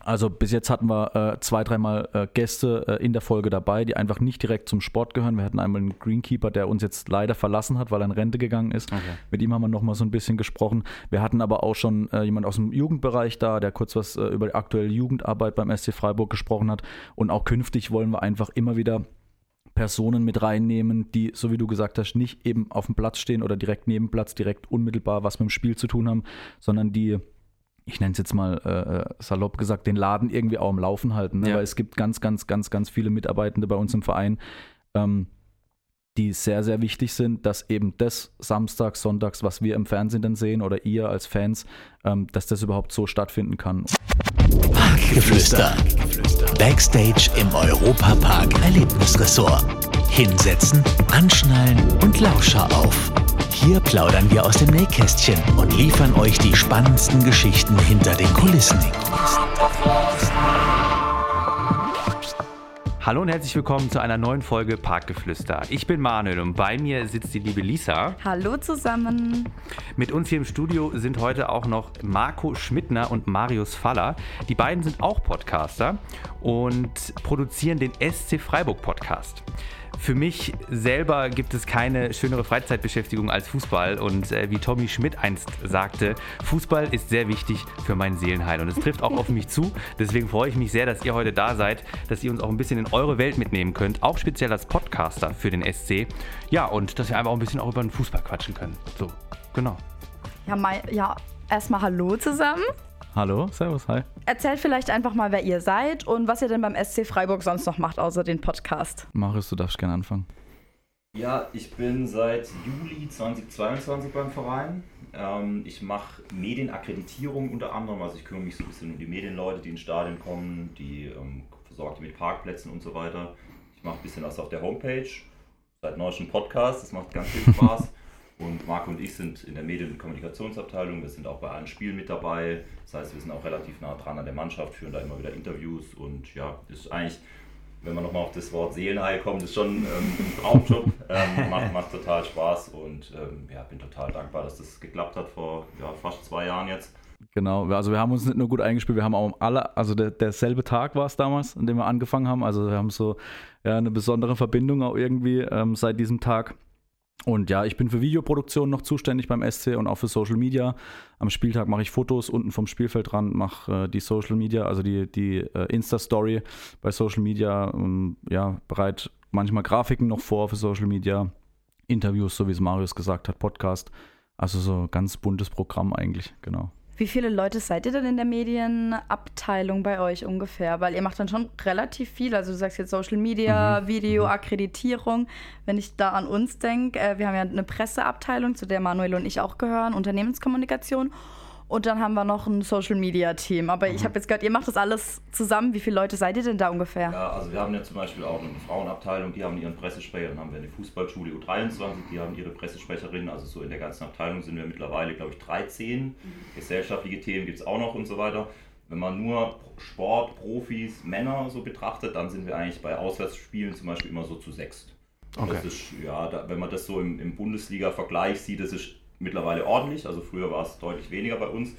Also bis jetzt hatten wir 2-3 Mal Gäste in der Folge dabei, die einfach nicht direkt zum Sport gehören. Wir hatten einmal einen Greenkeeper, der uns jetzt leider verlassen hat, weil er in Rente gegangen ist. Okay. Mit ihm haben wir nochmal so ein bisschen gesprochen. Wir hatten aber auch schon jemand aus dem Jugendbereich da, der kurz was über die aktuelle Jugendarbeit beim SC Freiburg gesprochen hat. Und auch künftig wollen wir einfach immer wieder Personen mit reinnehmen, die, so wie du gesagt hast, nicht eben auf dem Platz stehen oder direkt neben Platz, direkt unmittelbar was mit dem Spiel zu tun haben, sondern die, ich nenne es jetzt mal salopp gesagt, den Laden irgendwie auch am Laufen halten. Ne? Ja. Weil es gibt ganz viele Mitarbeitende bei uns im Verein, die sehr, sehr wichtig sind, dass eben das samstags, sonntags, was wir im Fernsehen dann sehen oder ihr als Fans, dass das überhaupt so stattfinden kann. Parkgeflüster. Backstage im Europa-Park Erlebnisresort. Hinsetzen, anschnallen und Lauscher auf. Hier plaudern wir aus dem Nähkästchen und liefern euch die spannendsten Geschichten hinter den Kulissen. Hallo und herzlich willkommen zu einer neuen Folge Parkgeflüster. Ich bin Manuel und bei mir sitzt die liebe Lisa. Hallo zusammen. Mit uns hier im Studio sind heute auch noch Marco Schmidtner und Marius Faller. Die beiden sind auch Podcaster und produzieren den SC Freiburg Podcast. Für mich selber gibt es keine schönere Freizeitbeschäftigung als Fußball und wie Tommy Schmidt einst sagte, Fußball ist sehr wichtig für mein Seelenheil und es trifft auch auf mich zu. Deswegen freue ich mich sehr, dass ihr heute da seid, dass ihr uns auch ein bisschen in eure Welt mitnehmen könnt, auch speziell als Podcaster für den SC. Ja, und dass wir einfach auch ein bisschen auch über den Fußball quatschen können. So, genau. Ja, erstmal hallo zusammen. Hallo, servus, hi. Erzählt vielleicht einfach mal, wer ihr seid und was ihr denn beim SC Freiburg sonst noch macht, außer den Podcast. Marius, du darfst gerne anfangen. Ja, ich bin seit Juli 2022 beim Verein. Ich mache Medienakkreditierung unter anderem, also ich kümmere mich so ein bisschen um die Medienleute, die ins Stadion kommen, die versorgt mit Parkplätzen und so weiter. Ich mache ein bisschen was auf der Homepage, seit neuestem Podcast, das macht ganz viel Spaß. Und Marco und ich sind in der Medien- und Kommunikationsabteilung, wir sind auch bei allen Spielen mit dabei. Das heißt, wir sind auch relativ nah dran an der Mannschaft, führen da immer wieder Interviews und ja, das ist eigentlich, wenn man nochmal auf das Wort Seelenheil kommt, ist schon ein Traumjob, macht total Spaß und bin total dankbar, dass das geklappt hat vor fast 2 Jahren jetzt. Genau, also wir haben uns nicht nur gut eingespielt, wir haben auch derselbe Tag war es damals, an dem wir angefangen haben, also wir haben so eine besondere Verbindung auch irgendwie seit diesem Tag. Und ja, ich bin für Videoproduktion noch zuständig beim SC und auch für Social Media. Am Spieltag mache ich Fotos unten vom Spielfeldrand, mache die Social Media, also die Insta-Story bei Social Media, bereit manchmal Grafiken noch vor für Social Media, Interviews, so wie es Marius gesagt hat, Podcast. Also so ein ganz buntes Programm eigentlich, genau. Wie viele Leute seid ihr denn in der Medienabteilung bei euch ungefähr? Weil ihr macht dann schon relativ viel. Also du sagst jetzt Social Media, Video, Akkreditierung. Wenn ich da an uns denke, wir haben ja eine Presseabteilung, zu der Manuel und ich auch gehören, Unternehmenskommunikation. Und dann haben wir noch ein Social-Media-Team. Aber ich habe jetzt gehört, ihr macht das alles zusammen. Wie viele Leute seid ihr denn da ungefähr? Ja, also wir haben ja zum Beispiel auch eine Frauenabteilung, die haben ihren Pressesprecher. Dann haben wir eine Fußballschule U23, die haben ihre Pressesprecherin. Also so in der ganzen Abteilung sind wir mittlerweile, glaube ich, 13. Gesellschaftliche Themen gibt es auch noch und so weiter. Wenn man nur Sport, Profis, Männer so betrachtet, dann sind wir eigentlich bei Auswärtsspielen zum Beispiel immer so zu 6. Okay. Das ist, wenn man das so im Bundesliga-Vergleich sieht, das ist mittlerweile ordentlich, also früher war es deutlich weniger bei uns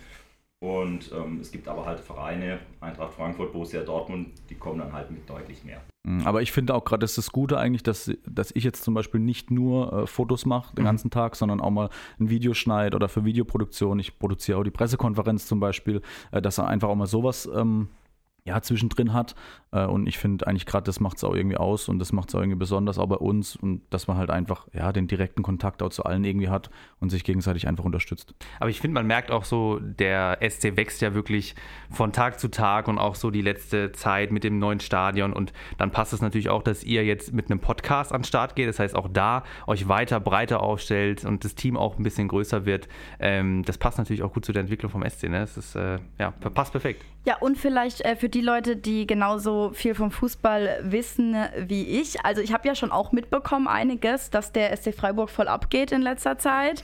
und es gibt aber halt Vereine, Eintracht Frankfurt, Borussia Dortmund, die kommen dann halt mit deutlich mehr. Aber ich finde auch gerade, das ist das Gute eigentlich, dass ich jetzt zum Beispiel nicht nur Fotos mache den ganzen Tag, sondern auch mal ein Video schneide oder für Videoproduktion. Ich produziere auch die Pressekonferenz zum Beispiel, dass er einfach auch mal sowas zwischendrin hat und ich finde eigentlich gerade, das macht es auch irgendwie aus und das macht es auch irgendwie besonders auch bei uns und dass man halt einfach den direkten Kontakt auch zu allen irgendwie hat und sich gegenseitig einfach unterstützt. Aber ich finde, man merkt auch so, der SC wächst ja wirklich von Tag zu Tag und auch so die letzte Zeit mit dem neuen Stadion und dann passt es natürlich auch, dass ihr jetzt mit einem Podcast an den Start geht, das heißt auch da euch weiter, breiter aufstellt und das Team auch ein bisschen größer wird. Das passt natürlich auch gut zu der Entwicklung vom SC, ne? Das ist, passt perfekt. Ja, und vielleicht für die Leute, die genauso viel vom Fußball wissen wie ich. Also ich habe ja schon auch mitbekommen einiges, dass der SC Freiburg voll abgeht in letzter Zeit.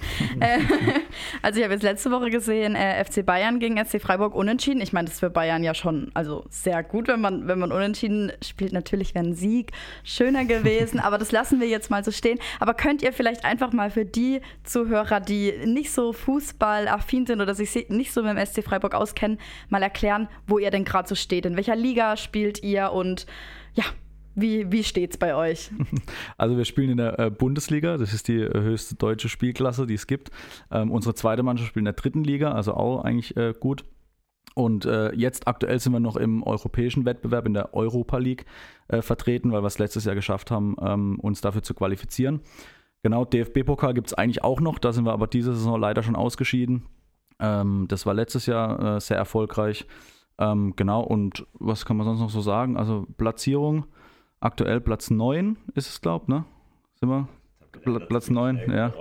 Also ich habe jetzt letzte Woche gesehen, FC Bayern gegen SC Freiburg unentschieden. Ich meine, das ist für Bayern ja schon sehr gut, wenn man unentschieden spielt. Natürlich wäre ein Sieg schöner gewesen, aber das lassen wir jetzt mal so stehen. Aber könnt ihr vielleicht einfach mal für die Zuhörer, die nicht so fußballaffin sind oder sich nicht so mit dem SC Freiburg auskennen, mal erklären, wo ihr denn gerade so steht. In welcher Liga spielt ihr und ja, wie steht's bei euch? Also wir spielen in der Bundesliga, das ist die höchste deutsche Spielklasse, die es gibt. Unsere zweite Mannschaft spielt in der 3. Liga, also auch eigentlich gut. Und jetzt aktuell sind wir noch im europäischen Wettbewerb in der Europa League vertreten, weil wir es letztes Jahr geschafft haben, uns dafür zu qualifizieren. Genau, DFB-Pokal gibt es eigentlich auch noch, da sind wir aber diese Saison leider schon ausgeschieden. Das war letztes Jahr sehr erfolgreich. Genau, und was kann man sonst noch so sagen? Also Platzierung, aktuell Platz 9 ist es, glaube ich, ne? Sind wir? Platz 9, ja.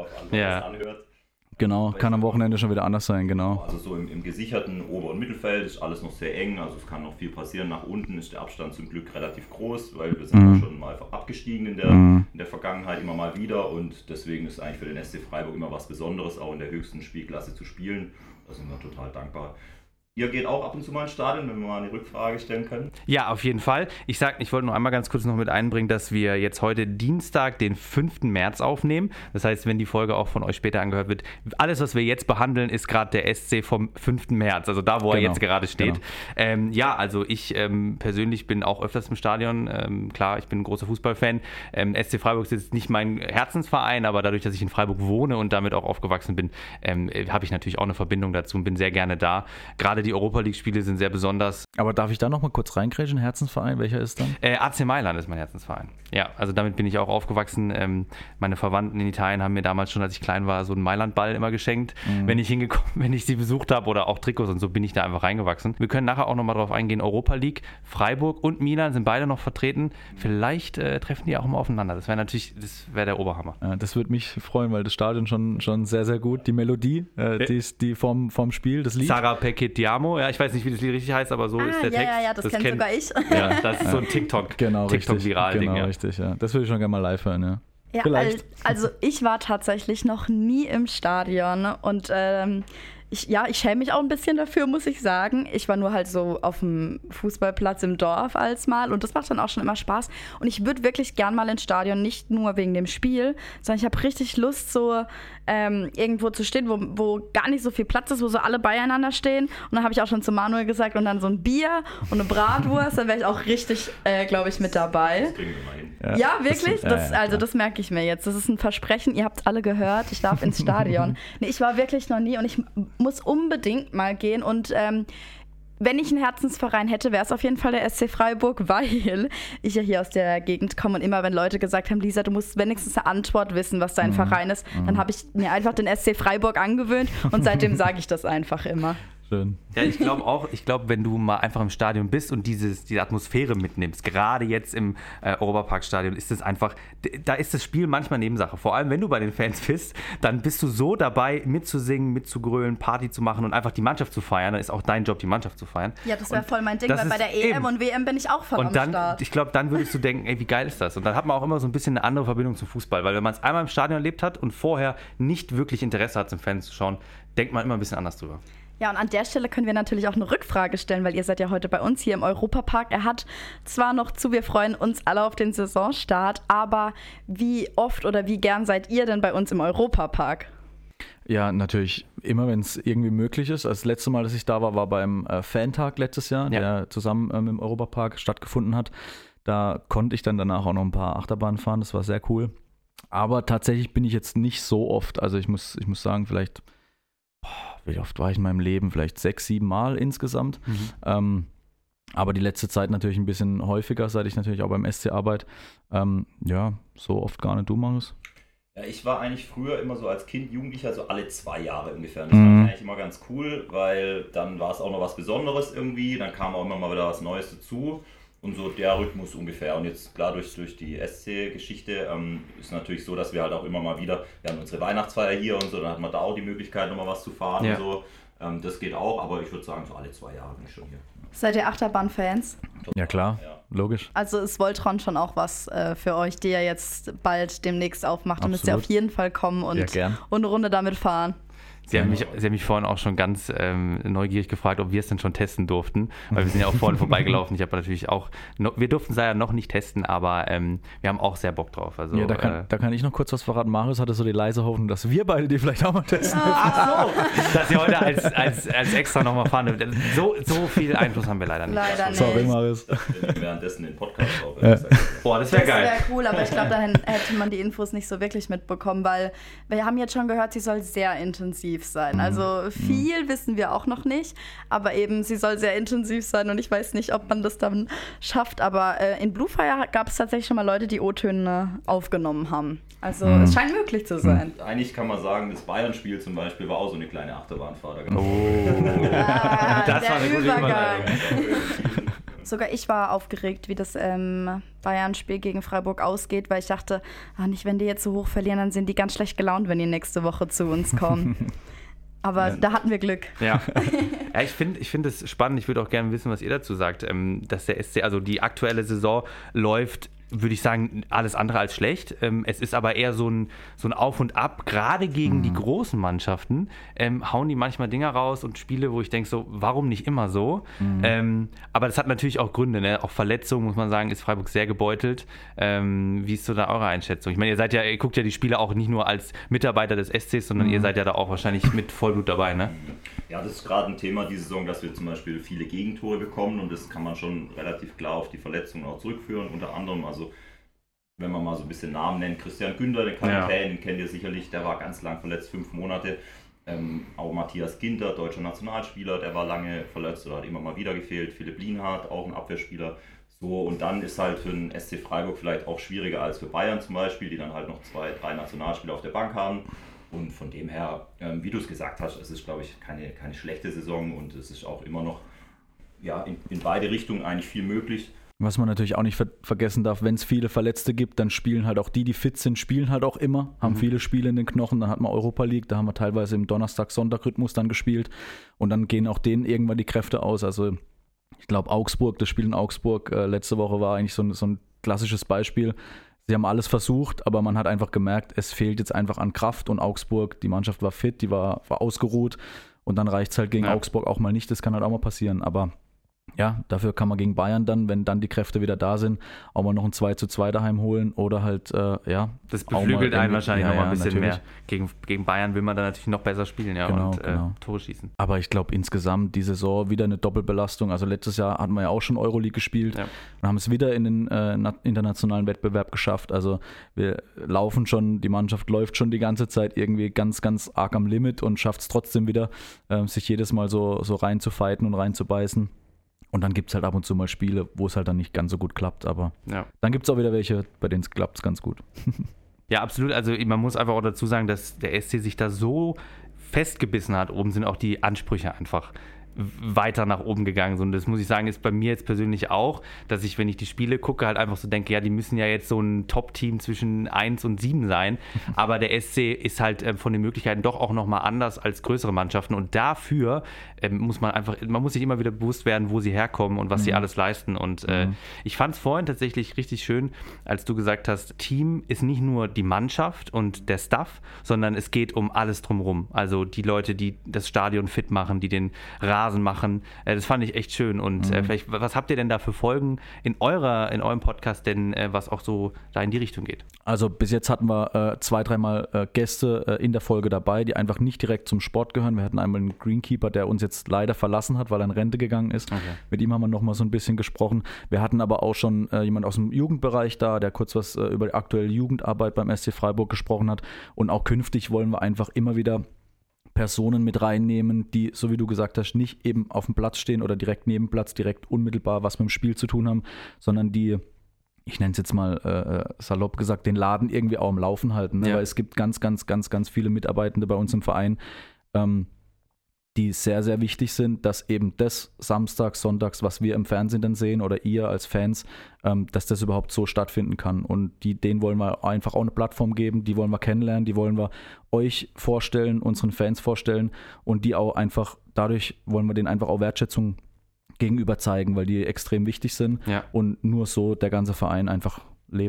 Genau, kann am Wochenende schon wieder anders sein, genau. Also so im gesicherten Ober- und Mittelfeld ist alles noch sehr eng, also es kann noch viel passieren. Nach unten ist der Abstand zum Glück relativ groß, weil wir sind ja schon mal abgestiegen in der Vergangenheit immer mal wieder und deswegen ist eigentlich für den SC Freiburg immer was Besonderes, auch in der höchsten Spielklasse zu spielen. Da sind wir total dankbar. Ihr geht auch ab und zu mal ins Stadion, wenn wir mal eine Rückfrage stellen können? Ja, auf jeden Fall. Ich wollte noch einmal ganz kurz noch mit einbringen, dass wir jetzt heute Dienstag, den 5. März aufnehmen. Das heißt, wenn die Folge auch von euch später angehört wird, alles, was wir jetzt behandeln, ist gerade der SC vom 5. März, also da, wo er jetzt gerade steht. Genau. Ja, also ich persönlich bin auch öfters im Stadion. Klar, ich bin ein großer Fußballfan. SC Freiburg ist jetzt nicht mein Herzensverein, aber dadurch, dass ich in Freiburg wohne und damit auch aufgewachsen bin, habe ich natürlich auch eine Verbindung dazu und bin sehr gerne da. Gerade die Europa-League-Spiele sind sehr besonders. Aber darf ich da noch mal kurz reingrätschen? Herzensverein, welcher ist dann? AC Mailand ist mein Herzensverein. Ja, also damit bin ich auch aufgewachsen. Meine Verwandten in Italien haben mir damals schon, als ich klein war, so einen Mailand-Ball immer geschenkt, wenn ich sie besucht habe oder auch Trikots und so bin ich da einfach reingewachsen. Wir können nachher auch noch mal drauf eingehen. Europa League, Freiburg und Milan sind beide noch vertreten. Vielleicht treffen die auch mal aufeinander. Das wäre der Oberhammer. Ja, das würde mich freuen, weil das Stadion schon sehr, sehr gut. Die Melodie, die vom Spiel, das Lied. Sarah Paquet Diamo, ja, ich weiß nicht, wie das Lied richtig heißt, aber so ist der Text. Ja, das kennt sogar ich. Ja, das ist so ein TikTok-Viral-Ding. Genau, richtig, ja. Das würde ich schon gerne mal live hören, ja. Ja, also ich war tatsächlich noch nie im Stadion und ich schäme mich auch ein bisschen dafür, muss ich sagen. Ich war nur halt so auf dem Fußballplatz im Dorf als mal und das macht dann auch schon immer Spaß. Und ich würde wirklich gern mal ins Stadion, nicht nur wegen dem Spiel, sondern ich habe richtig Lust, so irgendwo zu stehen, wo gar nicht so viel Platz ist, wo so alle beieinander stehen. Und dann habe ich auch schon zu Manuel gesagt, und dann so ein Bier und eine Bratwurst, dann wäre ich auch richtig, glaube ich, mit dabei. Das kriegen wir mal hin. Ja, wirklich? Das merke ich mir jetzt. Das ist ein Versprechen, ihr habt alle gehört, ich darf ins Stadion. Nee, ich war wirklich noch nie und ich muss unbedingt mal gehen und wenn ich einen Herzensverein hätte, wäre es auf jeden Fall der SC Freiburg, weil ich ja hier aus der Gegend komme und immer, wenn Leute gesagt haben, Lisa, du musst wenigstens eine Antwort wissen, was dein Verein ist, dann habe ich mir einfach den SC Freiburg angewöhnt und seitdem sage ich das einfach immer. Schön. Ja, ich glaube, wenn du mal einfach im Stadion bist und diese Atmosphäre mitnimmst, gerade jetzt im Europapark-Stadion, ist es einfach, da ist das Spiel manchmal Nebensache. Vor allem, wenn du bei den Fans bist, dann bist du so dabei, mitzusingen, mitzugrölen, Party zu machen und einfach die Mannschaft zu feiern. Dann ist auch dein Job, die Mannschaft zu feiern. Ja, das wäre voll mein Ding, weil bei der EM und WM bin ich auch voll am Start. Ich glaube, dann würdest du denken, ey, wie geil ist das? Und dann hat man auch immer so ein bisschen eine andere Verbindung zum Fußball, weil wenn man es einmal im Stadion erlebt hat und vorher nicht wirklich Interesse hat, zum Fan zu schauen, denkt man immer ein bisschen anders drüber. Ja, und an der Stelle können wir natürlich auch eine Rückfrage stellen, weil ihr seid ja heute bei uns hier im Europapark. Er hat zwar noch zu, wir freuen uns alle auf den Saisonstart, aber wie oft oder wie gern seid ihr denn bei uns im Europapark? Ja, natürlich immer, wenn es irgendwie möglich ist. Das letzte Mal, dass ich da war, war beim Fantag letztes Jahr, der zusammen im Europapark stattgefunden hat. Da konnte ich dann danach auch noch ein paar Achterbahnen fahren, das war sehr cool. Aber tatsächlich bin ich jetzt nicht so oft, also ich muss sagen, vielleicht... Wie oft war ich in meinem Leben? Vielleicht 6-7 Mal insgesamt. Aber die letzte Zeit natürlich ein bisschen häufiger, seit ich natürlich auch beim SC arbeite. Ja, so oft gar nicht. Du, Marius? Ja, ich war eigentlich früher immer so als Kind, Jugendlicher, so alle 2 Jahre ungefähr. Und das fand ich eigentlich immer ganz cool, weil dann war es auch noch was Besonderes irgendwie. Dann kam auch immer mal wieder was Neues dazu. Und so der Rhythmus ungefähr. Und jetzt klar durch die SC-Geschichte ist natürlich so, dass wir halt auch immer mal wieder, wir haben unsere Weihnachtsfeier hier und so, dann hat man da auch die Möglichkeit, nochmal was zu fahren und so. Das geht auch, aber ich würde sagen, so alle 2 Jahre bin ich schon hier. Seid ihr Achterbahn-Fans? Ja klar, logisch. Also ist Voltron schon auch was für euch, die ja jetzt bald demnächst aufmacht. Da müsst ihr auf jeden Fall kommen und eine Runde damit fahren. Sie haben mich vorhin auch schon ganz neugierig gefragt, ob wir es denn schon testen durften, weil wir sind ja auch vorhin vorbeigelaufen. Ich habe natürlich auch, wir durften es ja noch nicht testen, aber wir haben auch sehr Bock drauf. Also, ja, da kann ich noch kurz was verraten. Marius hatte so die leise Hoffnung, dass wir beide die vielleicht auch mal testen. Ach so, dass ihr heute als extra nochmal fahren dürft. So viel Einfluss haben wir leider nicht. Leider nicht. Sorry, Marius. Währenddessen den Podcast auf. Boah, das wäre geil. Das wäre cool, aber ich glaube, dann hätte man die Infos nicht so wirklich mitbekommen, weil wir haben jetzt schon gehört, sie soll sehr intensiv sein. Also viel wissen wir auch noch nicht, aber eben sie soll sehr intensiv sein und ich weiß nicht, ob man das dann schafft, aber in Bluefire gab es tatsächlich schon mal Leute, die O-Töne aufgenommen haben. Also es scheint möglich zu sein. Eigentlich kann man sagen, das Bayern-Spiel zum Beispiel war auch so eine kleine Achterbahnfahrt. Das war eine gute Überleitung. Sogar ich war aufgeregt, wie das Bayern-Spiel gegen Freiburg ausgeht, weil ich dachte, nicht, wenn die jetzt so hoch verlieren, dann sind die ganz schlecht gelaunt, wenn die nächste Woche zu uns kommen. Aber da hatten wir Glück. Ja, ich finde es spannend. Ich würde auch gerne wissen, was ihr dazu sagt, dass der SC, also die aktuelle Saison läuft, würde ich sagen, alles andere als schlecht. Es ist aber eher so ein Auf und Ab. Gerade gegen die großen Mannschaften hauen die manchmal Dinger raus und Spiele, wo ich denke so, warum nicht immer so? Aber das hat natürlich auch Gründe, ne? Auch Verletzungen, muss man sagen, ist Freiburg sehr gebeutelt. Wie ist so da eure Einschätzung? Ich meine, ihr guckt ja die Spiele auch nicht nur als Mitarbeiter des SCs, sondern ihr seid ja da auch wahrscheinlich mit Vollblut dabei, ne? Ja, das ist gerade ein Thema diese Saison, dass wir zum Beispiel viele Gegentore bekommen und das kann man schon relativ klar auf die Verletzungen auch zurückführen. Unter anderem, also wenn man mal so ein bisschen Namen nennt, Christian Günther, den Kapitän, den kennt ihr sicherlich, der war ganz lang verletzt, 5 Monate. Auch Matthias Ginter, deutscher Nationalspieler, der war lange verletzt oder hat immer mal wieder gefehlt. Philipp Lienhardt, auch ein Abwehrspieler. So, und dann ist halt für den SC Freiburg vielleicht auch schwieriger als für Bayern zum Beispiel, die dann halt noch 2, 3 Nationalspieler auf der Bank haben. Und von dem her, wie du es gesagt hast, es ist, glaube ich, keine schlechte Saison und es ist auch immer noch in beide Richtungen eigentlich viel möglich. Was man natürlich auch nicht vergessen darf, wenn es viele Verletzte gibt, dann spielen halt auch die fit sind, spielen halt auch immer, haben viele Spiele in den Knochen, dann hat man Europa League, da haben wir teilweise im Donnerstag-Sonntag-Rhythmus dann gespielt und dann gehen auch denen irgendwann die Kräfte aus. Also ich glaube Augsburg, das Spiel in Augsburg letzte Woche war eigentlich so ein klassisches Beispiel. Sie haben alles versucht, aber man hat einfach gemerkt, es fehlt jetzt einfach an Kraft und Augsburg, die Mannschaft war fit, die war ausgeruht und dann reicht es halt gegen Augsburg auch mal nicht, das kann halt auch mal passieren, aber ja, dafür kann man gegen Bayern dann, wenn dann die Kräfte wieder da sind, auch mal noch ein 2:2 daheim holen oder halt, das beflügelt einen wahrscheinlich noch mal ein bisschen natürlich mehr. Gegen Bayern will man dann natürlich noch besser spielen, und Tore schießen. Aber ich glaube insgesamt die Saison wieder eine Doppelbelastung. Also letztes Jahr hatten wir ja auch schon Euroleague gespielt und haben es wieder in den internationalen Wettbewerb geschafft. Also wir laufen schon, die Mannschaft läuft schon die ganze Zeit irgendwie ganz, ganz arg am Limit und schafft es trotzdem wieder, sich jedes Mal so reinzufighten und reinzubeißen. Und dann gibt es halt ab und zu mal Spiele, wo es halt dann nicht ganz so gut klappt. Aber dann gibt es auch wieder welche, bei denen es klappt ganz gut. Ja, absolut. Also man muss einfach auch dazu sagen, dass der SC sich da so festgebissen hat. Oben sind auch die Ansprüche einfach weiter nach oben gegangen. Und das muss ich sagen, ist bei mir jetzt persönlich auch, dass ich, wenn ich die Spiele gucke, halt einfach so denke, ja, die müssen ja jetzt so ein Top-Team zwischen 1 und 7 sein. Aber der SC ist halt von den Möglichkeiten doch auch nochmal anders als größere Mannschaften. Und dafür muss man muss sich immer wieder bewusst werden, wo sie herkommen und was sie alles leisten. Und ich fand es vorhin tatsächlich richtig schön, als du gesagt hast, Team ist nicht nur die Mannschaft und der Staff, sondern es geht um alles drumherum. Also die Leute, die das Stadion fit machen, die den Rasen machen. Das fand ich echt schön. Und vielleicht, was habt ihr denn da für Folgen in eurem Podcast denn, was auch so da in die Richtung geht? Also bis jetzt hatten wir 2-3 Mal Gäste in der Folge dabei, die einfach nicht direkt zum Sport gehören. Wir hatten einmal einen Greenkeeper, der uns jetzt leider verlassen hat, weil er in Rente gegangen ist. Okay. Mit ihm haben wir noch mal so ein bisschen gesprochen. Wir hatten aber auch schon jemand aus dem Jugendbereich da, der kurz was über die aktuelle Jugendarbeit beim SC Freiburg gesprochen hat. Und auch künftig wollen wir einfach immer wieder Personen mit reinnehmen, die, so wie du gesagt hast, nicht eben auf dem Platz stehen oder direkt neben Platz, direkt unmittelbar was mit dem Spiel zu tun haben, sondern die, ich nenne es jetzt mal salopp gesagt, den Laden irgendwie auch am Laufen halten. Ne? Weil es gibt ganz, ganz, ganz, ganz viele Mitarbeitende bei uns im Verein, die sehr, sehr wichtig sind, dass eben das samstags, sonntags, was wir im Fernsehen dann sehen oder ihr als Fans, dass das überhaupt so stattfinden kann. Und denen wollen wir einfach auch eine Plattform geben, die wollen wir kennenlernen, die wollen wir euch vorstellen, unseren Fans vorstellen und die auch einfach, dadurch wollen wir denen einfach auch Wertschätzung gegenüber zeigen, weil die extrem wichtig sind und nur so der ganze Verein einfach lebt.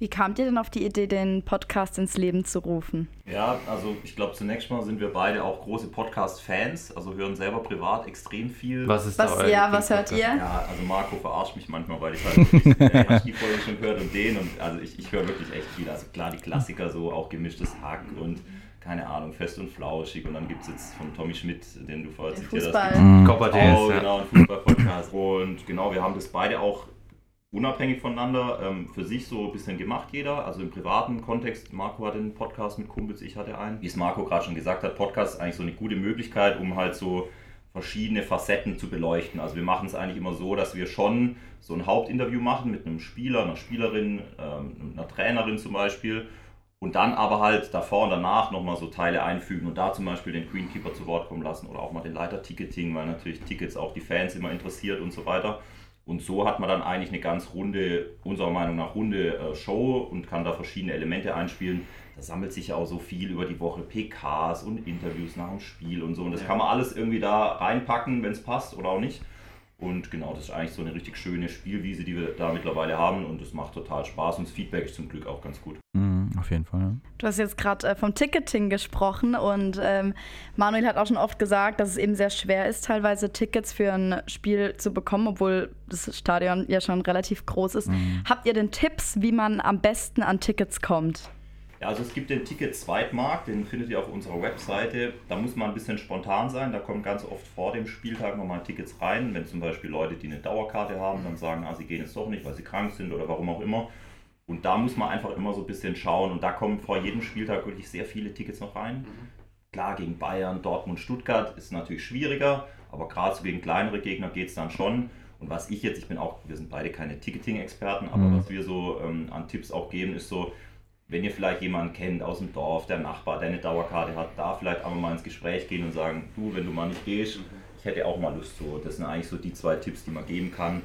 Wie kamt ihr denn auf die Idee, den Podcast ins Leben zu rufen? Ja, also ich glaube, zunächst mal sind wir beide auch große Podcast-Fans, also hören selber privat extrem viel. Was hört ihr? Ja, also Marco verarscht mich manchmal, weil ich halt wirklich, hast die Folge schon gehört und also ich höre wirklich echt viel. Also klar, die Klassiker so, auch gemischtes Hack und keine Ahnung, fest und flauschig und dann gibt es jetzt von Tommy Schmidt, den du vorher zitiert hast. Genau, ein Fußball-Podcast. Und genau, wir haben das beide auch unabhängig voneinander für sich so ein bisschen gemacht, jeder. Also im privaten Kontext, Marco hatte einen Podcast mit Kumpels, ich hatte einen. Wie es Marco gerade schon gesagt hat, Podcast ist eigentlich so eine gute Möglichkeit, um halt so verschiedene Facetten zu beleuchten. Also wir machen es eigentlich immer so, dass wir schon so ein Hauptinterview machen mit einem Spieler, einer Spielerin, einer Trainerin zum Beispiel. Und dann aber halt davor und danach nochmal so Teile einfügen und da zum Beispiel den Greenkeeper zu Wort kommen lassen oder auch mal den Leiter Ticketing, weil natürlich Tickets auch die Fans immer interessiert und so weiter. Und so hat man dann eigentlich eine ganz runde, unserer Meinung nach runde Show und kann da verschiedene Elemente einspielen. Da sammelt sich ja auch so viel über die Woche, PKs und Interviews nach dem Spiel und so. Und das kann man alles irgendwie da reinpacken, wenn es passt oder auch nicht. Und genau, das ist eigentlich so eine richtig schöne Spielwiese, die wir da mittlerweile haben und das macht total Spaß und das Feedback ist zum Glück auch ganz gut. Auf jeden Fall, ja. Du hast jetzt gerade vom Ticketing gesprochen und Manuel hat auch schon oft gesagt, dass es eben sehr schwer ist, teilweise Tickets für ein Spiel zu bekommen, obwohl das Stadion ja schon relativ groß ist. Habt ihr denn Tipps, wie man am besten an Tickets kommt? Ja, also es gibt den Ticket-Zweitmarkt, den findet ihr auf unserer Webseite. Da muss man ein bisschen spontan sein, da kommen ganz oft vor dem Spieltag nochmal Tickets rein. Wenn zum Beispiel Leute, die eine Dauerkarte haben, dann sagen, sie gehen jetzt doch nicht, weil sie krank sind oder warum auch immer. Und da muss man einfach immer so ein bisschen schauen und da kommen vor jedem Spieltag wirklich sehr viele Tickets noch rein. Klar, gegen Bayern, Dortmund, Stuttgart ist natürlich schwieriger, aber gerade so gegen kleinere Gegner geht es dann schon. Und was wir sind beide keine Ticketing-Experten, aber was wir so an Tipps auch geben, ist so, wenn ihr vielleicht jemanden kennt aus dem Dorf, der Nachbar, der eine Dauerkarte hat, da vielleicht einmal mal ins Gespräch gehen und sagen, du, wenn du mal nicht gehst, ich hätte auch mal Lust so. Das sind eigentlich so die 2 Tipps, die man geben kann.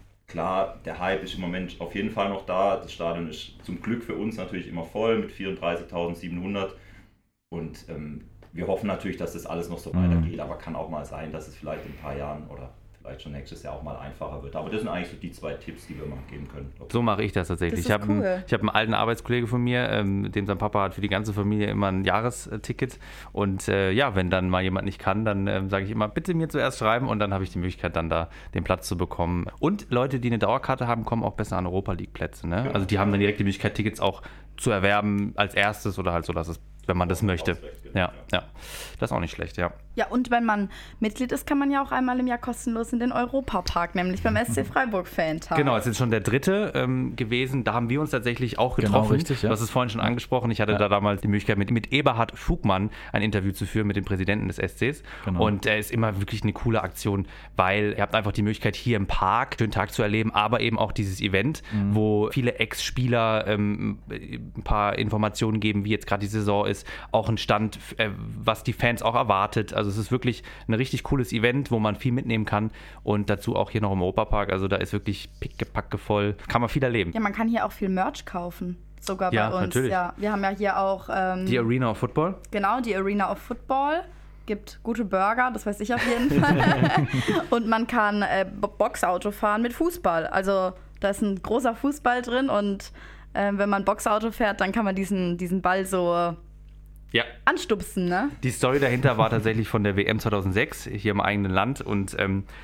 Klar, der Hype ist im Moment auf jeden Fall noch da. Das Stadion ist zum Glück für uns natürlich immer voll mit 34.700 und wir hoffen natürlich, dass das alles noch so weitergeht, aber kann auch mal sein, dass es vielleicht in ein paar Jahren oder vielleicht schon nächstes Jahr auch mal einfacher wird. Aber das sind eigentlich so die 2 Tipps, die wir mal geben können. So mache ich das tatsächlich. Ich habe einen alten Arbeitskollege von mir, dem sein Papa hat für die ganze Familie immer ein Jahresticket. Und wenn dann mal jemand nicht kann, dann sage ich immer, bitte mir zuerst schreiben und dann habe ich die Möglichkeit, dann da den Platz zu bekommen. Und Leute, die eine Dauerkarte haben, kommen auch besser an Europa-League-Plätze. Ne? Also die haben dann direkt die Möglichkeit, Tickets auch zu erwerben als erstes oder halt so, dass es, wenn man das möchte. Ja. Das ist auch nicht schlecht, ja. Ja, und wenn man Mitglied ist, kann man ja auch einmal im Jahr kostenlos in den Europapark, nämlich beim SC Freiburg-Fan-Tag. Genau, es ist schon der 3. gewesen. Da haben wir uns tatsächlich auch getroffen. Genau, richtig, ja. Du hast es vorhin schon angesprochen. Ich hatte da damals die Möglichkeit, mit Eberhard Fugmann ein Interview zu führen, mit dem Präsidenten des SCs. Genau. Und er ist immer wirklich eine coole Aktion, weil ihr habt einfach die Möglichkeit, hier im Park einen schönen Tag zu erleben, aber eben auch dieses Event, wo viele Ex-Spieler ein paar Informationen geben, wie jetzt gerade die Saison ist, auch ein Stand, was die Fans auch erwartet. Also es ist wirklich ein richtig cooles Event, wo man viel mitnehmen kann und dazu auch hier noch im Europapark. Also da ist wirklich pickepacke voll. Kann man viel erleben. Ja, man kann hier auch viel Merch kaufen. Sogar bei uns. Natürlich. Ja, wir haben ja hier auch die Arena of Football. Genau, die Arena of Football. Gibt gute Burger, das weiß ich auf jeden Fall. Und man kann Boxauto fahren mit Fußball. Also da ist ein großer Fußball drin und wenn man Boxauto fährt, dann kann man diesen Ball so anstupsen, ne? Die Story dahinter war tatsächlich von der WM 2006 hier im eigenen Land und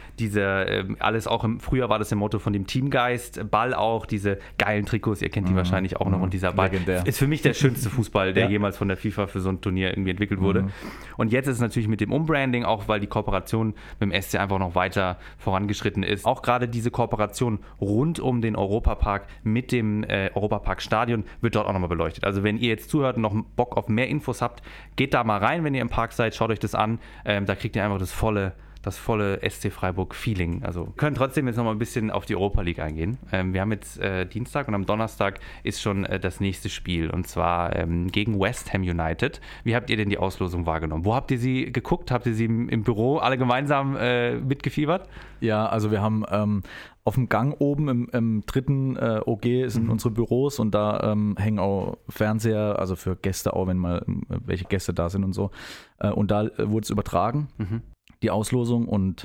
alles auch im Frühjahr war das der Motto von dem Teamgeist, Ball auch, diese geilen Trikots, ihr kennt die wahrscheinlich auch noch und dieser Ball ist für mich der schönste Fußball, der jemals von der FIFA für so ein Turnier irgendwie entwickelt wurde. Und jetzt ist es natürlich mit dem Umbranding, auch weil die Kooperation mit dem SC einfach noch weiter vorangeschritten ist. Auch gerade diese Kooperation rund um den Europapark mit dem Europapark-Stadion wird dort auch nochmal beleuchtet. Also wenn ihr jetzt zuhört und noch Bock auf mehr Infos habt, geht da mal rein, wenn ihr im Park seid, schaut euch das an. Da kriegt ihr einfach das volle SC Freiburg-Feeling. Also wir können trotzdem jetzt noch mal ein bisschen auf die Europa League eingehen. Wir haben jetzt Dienstag und am Donnerstag ist schon das nächste Spiel und zwar gegen West Ham United. Wie habt ihr denn die Auslosung wahrgenommen? Wo habt ihr sie geguckt? Habt ihr sie im Büro alle gemeinsam mitgefiebert? Ja, also wir haben auf dem Gang oben im 3. OG sind unsere Büros und da hängen auch Fernseher, also für Gäste auch, wenn mal welche Gäste da sind und so. Und da wurde es übertragen, die Auslosung. Und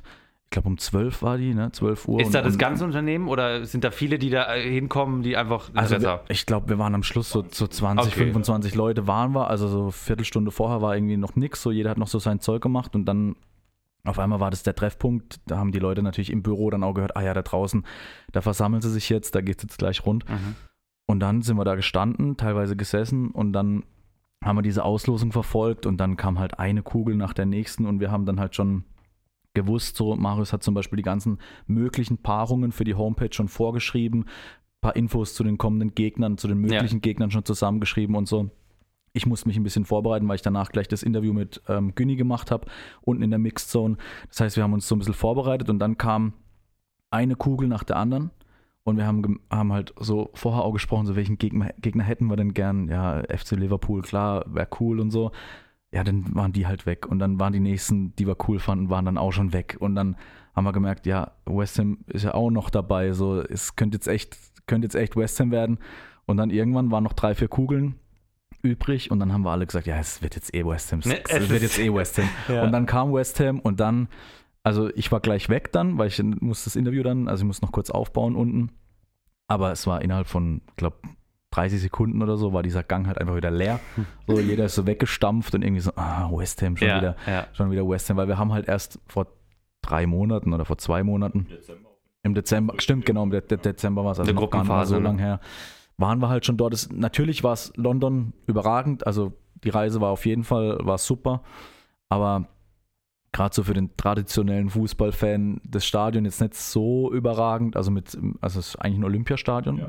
ich glaube um 12 war die, ne? 12 Uhr. Ist da das ganze Unternehmen oder sind da viele, die da hinkommen, die einfach ich glaube, wir waren am Schluss so 20, 25 Leute waren wir, also so eine Viertelstunde vorher war irgendwie noch nichts, so jeder hat noch so sein Zeug gemacht und dann auf einmal war das der Treffpunkt, da haben die Leute natürlich im Büro dann auch gehört, da draußen, da versammeln sie sich jetzt, da geht es jetzt gleich rund. Und dann sind wir da gestanden, teilweise gesessen und dann haben wir diese Auslosung verfolgt und dann kam halt eine Kugel nach der nächsten und wir haben dann halt schon gewusst, so Marius hat zum Beispiel die ganzen möglichen Paarungen für die Homepage schon vorgeschrieben, ein paar Infos zu den kommenden Gegnern, zu den möglichen Gegnern schon zusammengeschrieben und so. Ich musste mich ein bisschen vorbereiten, weil ich danach gleich das Interview mit Günni gemacht habe, unten in der Mixed Zone. Das heißt, wir haben uns so ein bisschen vorbereitet und dann kam eine Kugel nach der anderen und wir haben halt so vorher auch gesprochen, so welchen Gegner hätten wir denn gern? Ja, FC Liverpool, klar, wäre cool und so. Ja, dann waren die halt weg und dann waren die nächsten, die wir cool fanden, waren dann auch schon weg und dann haben wir gemerkt, ja, West Ham ist ja auch noch dabei, so es könnte jetzt echt West Ham werden und dann irgendwann waren noch 3-4 Kugeln übrig und dann haben wir alle gesagt, ja, es wird jetzt West Ham. West Ham. Ja. Und dann kam West Ham und dann, also ich war gleich weg dann, weil ich musste das Interview dann, also ich musste noch kurz aufbauen unten, aber es war innerhalb von, ich glaube, 30 Sekunden oder so, war dieser Gang halt einfach wieder leer. So, jeder ist so weggestampft und irgendwie so, West Ham, schon wieder West Ham, weil wir haben halt erst vor 3 Monaten oder vor 2 Monaten im Dezember, stimmt, genau, im Dezember war es, also noch gar nicht mal so lang her, waren wir halt schon dort. Natürlich war es London überragend, also die Reise war auf jeden Fall super, aber gerade so für den traditionellen Fußballfan das Stadion jetzt nicht so überragend, also es ist eigentlich ein Olympiastadion,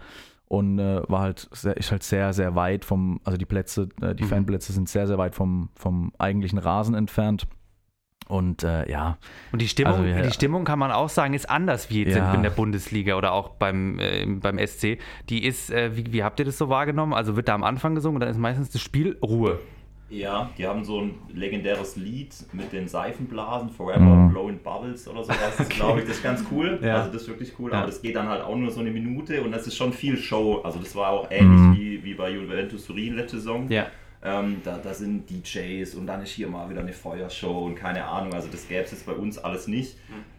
und ist halt sehr, sehr weit also die Plätze, die Fanplätze sind sehr, sehr weit vom eigentlichen Rasen entfernt. Und Und die Stimmung kann man auch sagen, ist anders wie jetzt in der Bundesliga oder auch beim SC. Die ist, wie habt ihr das so wahrgenommen? Also wird da am Anfang gesungen und dann ist meistens das Spiel Ruhe. Ja, die haben so ein legendäres Lied mit den Seifenblasen, Forever Blowing Bubbles oder sowas. Das glaube ich, das ist ganz cool. Ja. Also das ist wirklich cool, aber das geht dann halt auch nur so eine Minute und das ist schon viel Show. Also das war auch ähnlich wie bei Juventus Turin letzte Saison. Ja. Da sind DJs und dann ist hier mal wieder eine Feuershow und keine Ahnung, also das gäbe es jetzt bei uns alles nicht.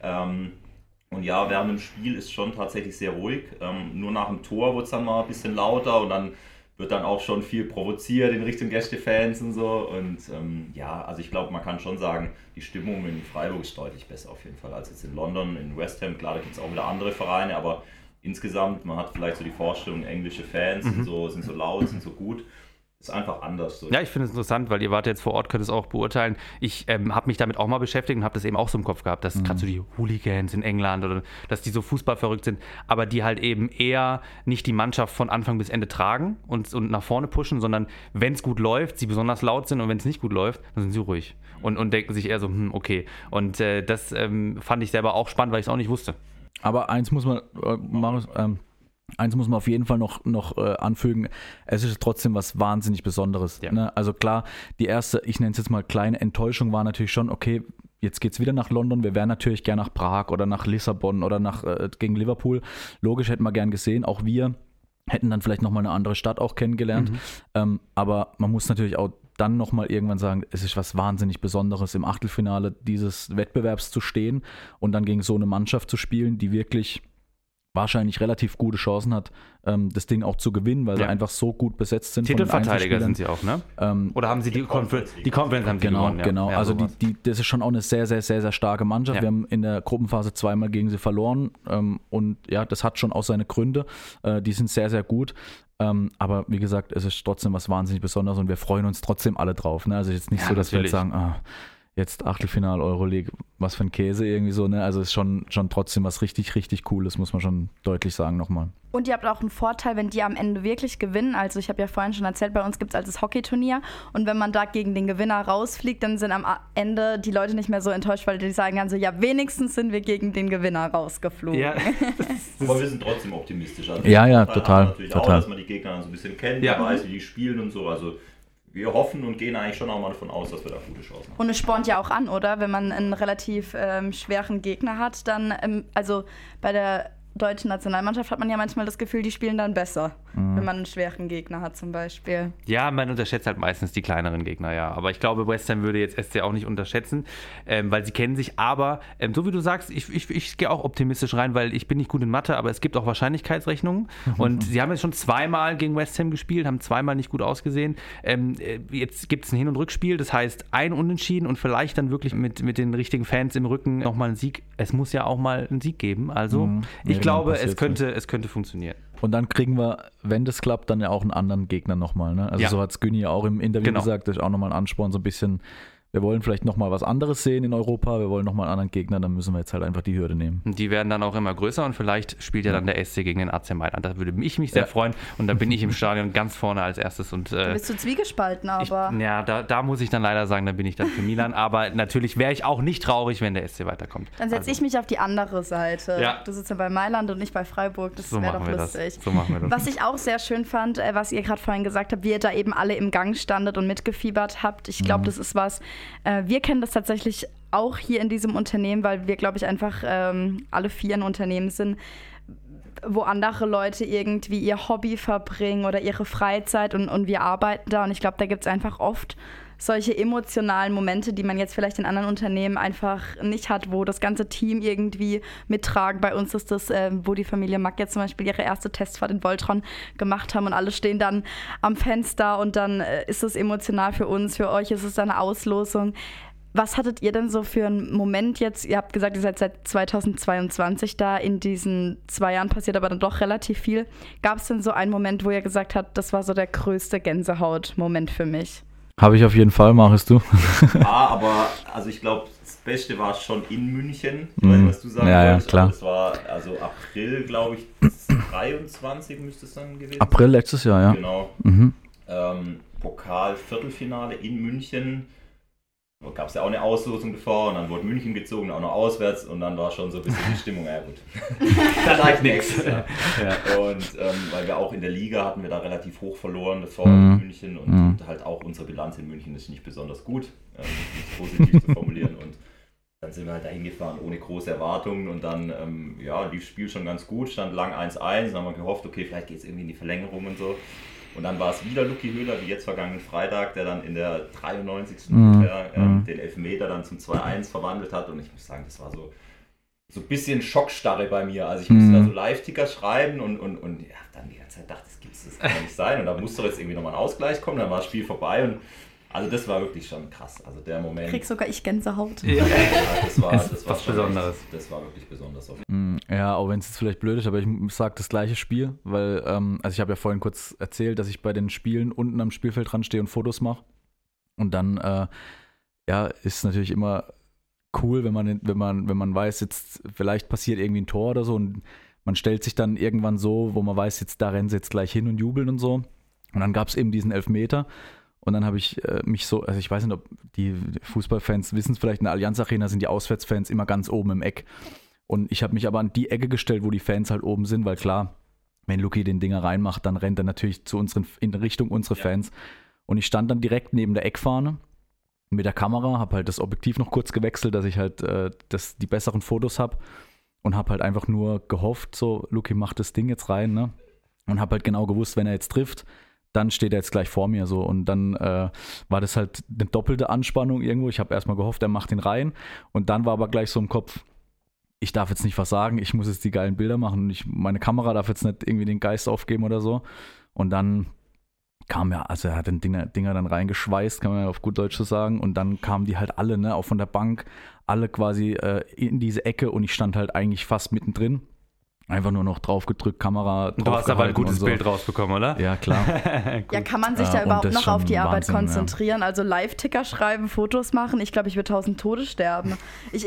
Und ja, während dem Spiel ist schon tatsächlich sehr ruhig. Nur nach dem Tor wird es dann mal ein bisschen lauter und dann wird dann auch schon viel provoziert in Richtung Gästefans und so. Und also ich glaube, man kann schon sagen, die Stimmung in Freiburg ist deutlich besser auf jeden Fall als jetzt in London, in West Ham. Klar, da gibt es auch wieder andere Vereine, aber insgesamt, man hat vielleicht so die Vorstellung, englische Fans sind so laut, sind so gut. Ist einfach anders. So. Ja, ich finde es interessant, weil ihr wart jetzt vor Ort, könnt es auch beurteilen. Ich habe mich damit auch mal beschäftigt und habe das eben auch so im Kopf gehabt, dass gerade so die Hooligans in England oder dass die so fußballverrückt sind, aber die halt eben eher nicht die Mannschaft von Anfang bis Ende tragen und nach vorne pushen, sondern wenn es gut läuft, sie besonders laut sind und wenn es nicht gut läuft, dann sind sie ruhig und denken sich eher so, okay. Und das fand ich selber auch spannend, weil ich es auch nicht wusste. Aber eins muss man, Marius, auf jeden Fall noch anfügen, es ist trotzdem was wahnsinnig Besonderes. Ja. Ne? Also klar, die erste, ich nenne es jetzt mal kleine Enttäuschung war natürlich schon, okay, jetzt geht es wieder nach London, wir wären natürlich gern nach Prag oder nach Lissabon oder gegen Liverpool. Logisch, hätten wir gern gesehen, auch wir hätten dann vielleicht nochmal eine andere Stadt auch kennengelernt. Aber man muss natürlich auch dann nochmal irgendwann sagen, es ist was wahnsinnig Besonderes, im Achtelfinale dieses Wettbewerbs zu stehen und dann gegen so eine Mannschaft zu spielen, die wirklich wahrscheinlich relativ gute Chancen hat, das Ding auch zu gewinnen, weil sie einfach so gut besetzt sind. Titelverteidiger sind sie auch, ne? Oder haben sie die Conference haben sie gewonnen? Genau, ja, also das ist schon auch eine sehr, sehr, sehr, sehr starke Mannschaft. Ja. Wir haben in der Gruppenphase 2-mal gegen sie verloren und ja, das hat schon auch seine Gründe. Die sind sehr, sehr gut. Aber wie gesagt, es ist trotzdem was wahnsinnig Besonderes und wir freuen uns trotzdem alle drauf. Ne? Also jetzt nicht so, dass wir jetzt sagen, jetzt Achtelfinal Euroleague, was für ein Käse irgendwie so, ne? Also ist schon trotzdem was richtig, richtig Cooles, muss man schon deutlich sagen nochmal. Und ihr habt auch einen Vorteil, wenn die am Ende wirklich gewinnen. Also ich habe ja vorhin schon erzählt, bei uns gibt es also das Hockeyturnier und wenn man da gegen den Gewinner rausfliegt, dann sind am Ende die Leute nicht mehr so enttäuscht, weil die sagen dann so, ja, wenigstens sind wir gegen den Gewinner rausgeflogen. Ja. Aber wir sind trotzdem optimistisch. Also total. Natürlich auch, dass man die Gegner so ein bisschen kennt, weiß, wie die spielen und so, also wir hoffen und gehen eigentlich schon auch mal davon aus, dass wir da gute Chancen haben. Und es spornt ja auch an, oder? Wenn man einen relativ schweren Gegner hat, dann, also bei der deutschen Nationalmannschaft hat man ja manchmal das Gefühl, die spielen dann besser, wenn man einen schweren Gegner hat zum Beispiel. Ja, man unterschätzt halt meistens die kleineren Gegner, ja. Aber ich glaube, West Ham würde jetzt SC auch nicht unterschätzen, weil sie kennen sich. Aber, so wie du sagst, ich gehe auch optimistisch rein, weil ich bin nicht gut in Mathe, aber es gibt auch Wahrscheinlichkeitsrechnungen. Und sie haben jetzt schon zweimal gegen West Ham gespielt, haben zweimal nicht gut ausgesehen. Jetzt gibt es ein Hin- und Rückspiel, das heißt ein Unentschieden und vielleicht dann wirklich mit den richtigen Fans im Rücken nochmal ein Sieg. Es muss ja auch mal einen Sieg geben. Also ich glaube, es könnte funktionieren. Und dann kriegen wir, wenn das klappt, dann ja auch einen anderen Gegner nochmal. Ne? Also so hat es Günni ja auch im Interview gesagt, das ist auch nochmal ein Ansporn, so ein bisschen, wir wollen vielleicht nochmal was anderes sehen in Europa, wir wollen nochmal einen anderen Gegner, dann müssen wir jetzt halt einfach die Hürde nehmen. Die werden dann auch immer größer und vielleicht spielt ja dann der SC gegen den AC Mailand. Da würde ich mich sehr freuen und dann bin ich im Stadion ganz vorne als erstes. Und, da bist du zwiegespalten, aber... Da muss ich dann leider sagen, da bin ich dann für Milan. Aber natürlich wäre ich auch nicht traurig, wenn der SC weiterkommt. Dann setze ich mich auf die andere Seite. Ja. Du sitzt ja bei Mailand und nicht bei Freiburg. Das wäre doch lustig. So machen wir das. Was ich auch sehr schön fand, was ihr gerade vorhin gesagt habt, wie ihr da eben alle im Gang standet und mitgefiebert habt. Ich glaube, das ist was, wir kennen das tatsächlich auch hier in diesem Unternehmen, weil wir, glaube ich, einfach alle 4 ein Unternehmen sind, wo andere Leute irgendwie ihr Hobby verbringen oder ihre Freizeit und wir arbeiten da. Und ich glaube, da gibt es einfach oft solche emotionalen Momente, die man jetzt vielleicht in anderen Unternehmen einfach nicht hat, wo das ganze Team irgendwie mittragen. Bei uns ist das, wo die Familie Mack jetzt zum Beispiel ihre erste Testfahrt in Voltron gemacht haben und alle stehen dann am Fenster und dann ist es emotional für uns, für euch ist es dann eine Auslosung. Was hattet ihr denn so für einen Moment jetzt? Ihr habt gesagt, ihr seid seit 2022 da. In diesen 2 Jahren passiert aber dann doch relativ viel. Gab es denn so einen Moment, wo ihr gesagt habt, das war so der größte Gänsehaut-Moment für mich? Habe ich auf jeden Fall, machst du. Aber also ich glaube, das Beste war schon in München. Ich weiß nicht, was du sagen wolltest. Ja, klar. Das war also April, glaube ich, 23 müsste es dann gewesen sein. April letztes Jahr, ja. Genau. Pokal-Viertelfinale in München. Da gab es ja auch eine Auslosung davor und dann wurde München gezogen, auch noch auswärts und dann war schon so ein bisschen die Stimmung, ja gut. Da lag nichts. Ja. Und weil wir auch in der Liga hatten wir da relativ hoch verloren davor in München und halt auch unsere Bilanz in München ist nicht besonders gut, um es positiv zu formulieren. Und dann sind wir halt dahin gefahren ohne große Erwartungen und dann lief das Spiel schon ganz gut, stand lang 1-1, dann haben wir gehofft, okay, vielleicht geht es irgendwie in die Verlängerung und so. Und dann war es wieder Luki Höhler, wie jetzt vergangenen Freitag, der dann in der 93. Den Elfmeter dann zum 2-1 verwandelt hat. Und ich muss sagen, das war so ein bisschen Schockstarre bei mir. Also ich musste da so Live-Ticker schreiben und dann die ganze Zeit dachte, das kann ja nicht sein. Und da musste doch jetzt irgendwie nochmal ein Ausgleich kommen, dann war das Spiel vorbei. Und also das war wirklich schon krass. Also der Moment. Krieg sogar ich Gänsehaut. Ja, das war was Besonderes. Das war wirklich besonders. Ja, auch wenn es jetzt vielleicht blöd ist, aber ich sage das gleiche Spiel, weil, also ich habe ja vorhin kurz erzählt, dass ich bei den Spielen unten am Spielfeld dran stehe und Fotos mache. Und dann, ist natürlich immer cool, wenn man weiß, jetzt vielleicht passiert irgendwie ein Tor oder so und man stellt sich dann irgendwann so, wo man weiß, jetzt da rennen sie jetzt gleich hin und jubeln und so. Und dann gab es eben diesen Elfmeter. Und dann habe ich mich so, also ich weiß nicht, ob die Fußballfans wissen es vielleicht, in der Allianz Arena sind die Auswärtsfans immer ganz oben im Eck. Und ich habe mich aber an die Ecke gestellt, wo die Fans halt oben sind, weil klar, wenn Luki den Dinger reinmacht, dann rennt er natürlich in Richtung unserer Fans. Und ich stand dann direkt neben der Eckfahne mit der Kamera, habe halt das Objektiv noch kurz gewechselt, dass ich halt die besseren Fotos habe und habe halt einfach nur gehofft, so Luki macht das Ding jetzt rein, ne? Und habe halt genau gewusst, wenn er jetzt trifft, dann steht er jetzt gleich vor mir so und dann war das halt eine doppelte Anspannung irgendwo. Ich habe erstmal gehofft, er macht ihn rein und dann war aber gleich so im Kopf, ich darf jetzt nicht versagen, ich muss jetzt die geilen Bilder machen und meine Kamera darf jetzt nicht irgendwie den Geist aufgeben oder so. Und dann kam er hat den Dinger dann reingeschweißt, kann man ja auf gut Deutsch so sagen, und dann kamen die halt alle, ne, auch von der Bank, alle quasi in diese Ecke und ich stand halt eigentlich fast mittendrin. Einfach nur noch drauf gedrückt, Kamera drauf. Du hast aber ein gutes Bild rausbekommen, oder? Ja, klar. Ja, kann man sich da überhaupt noch auf die Arbeit konzentrieren? Ja. Also Live-Ticker schreiben, Fotos machen. Ich glaube, ich würde 1000 Tode sterben.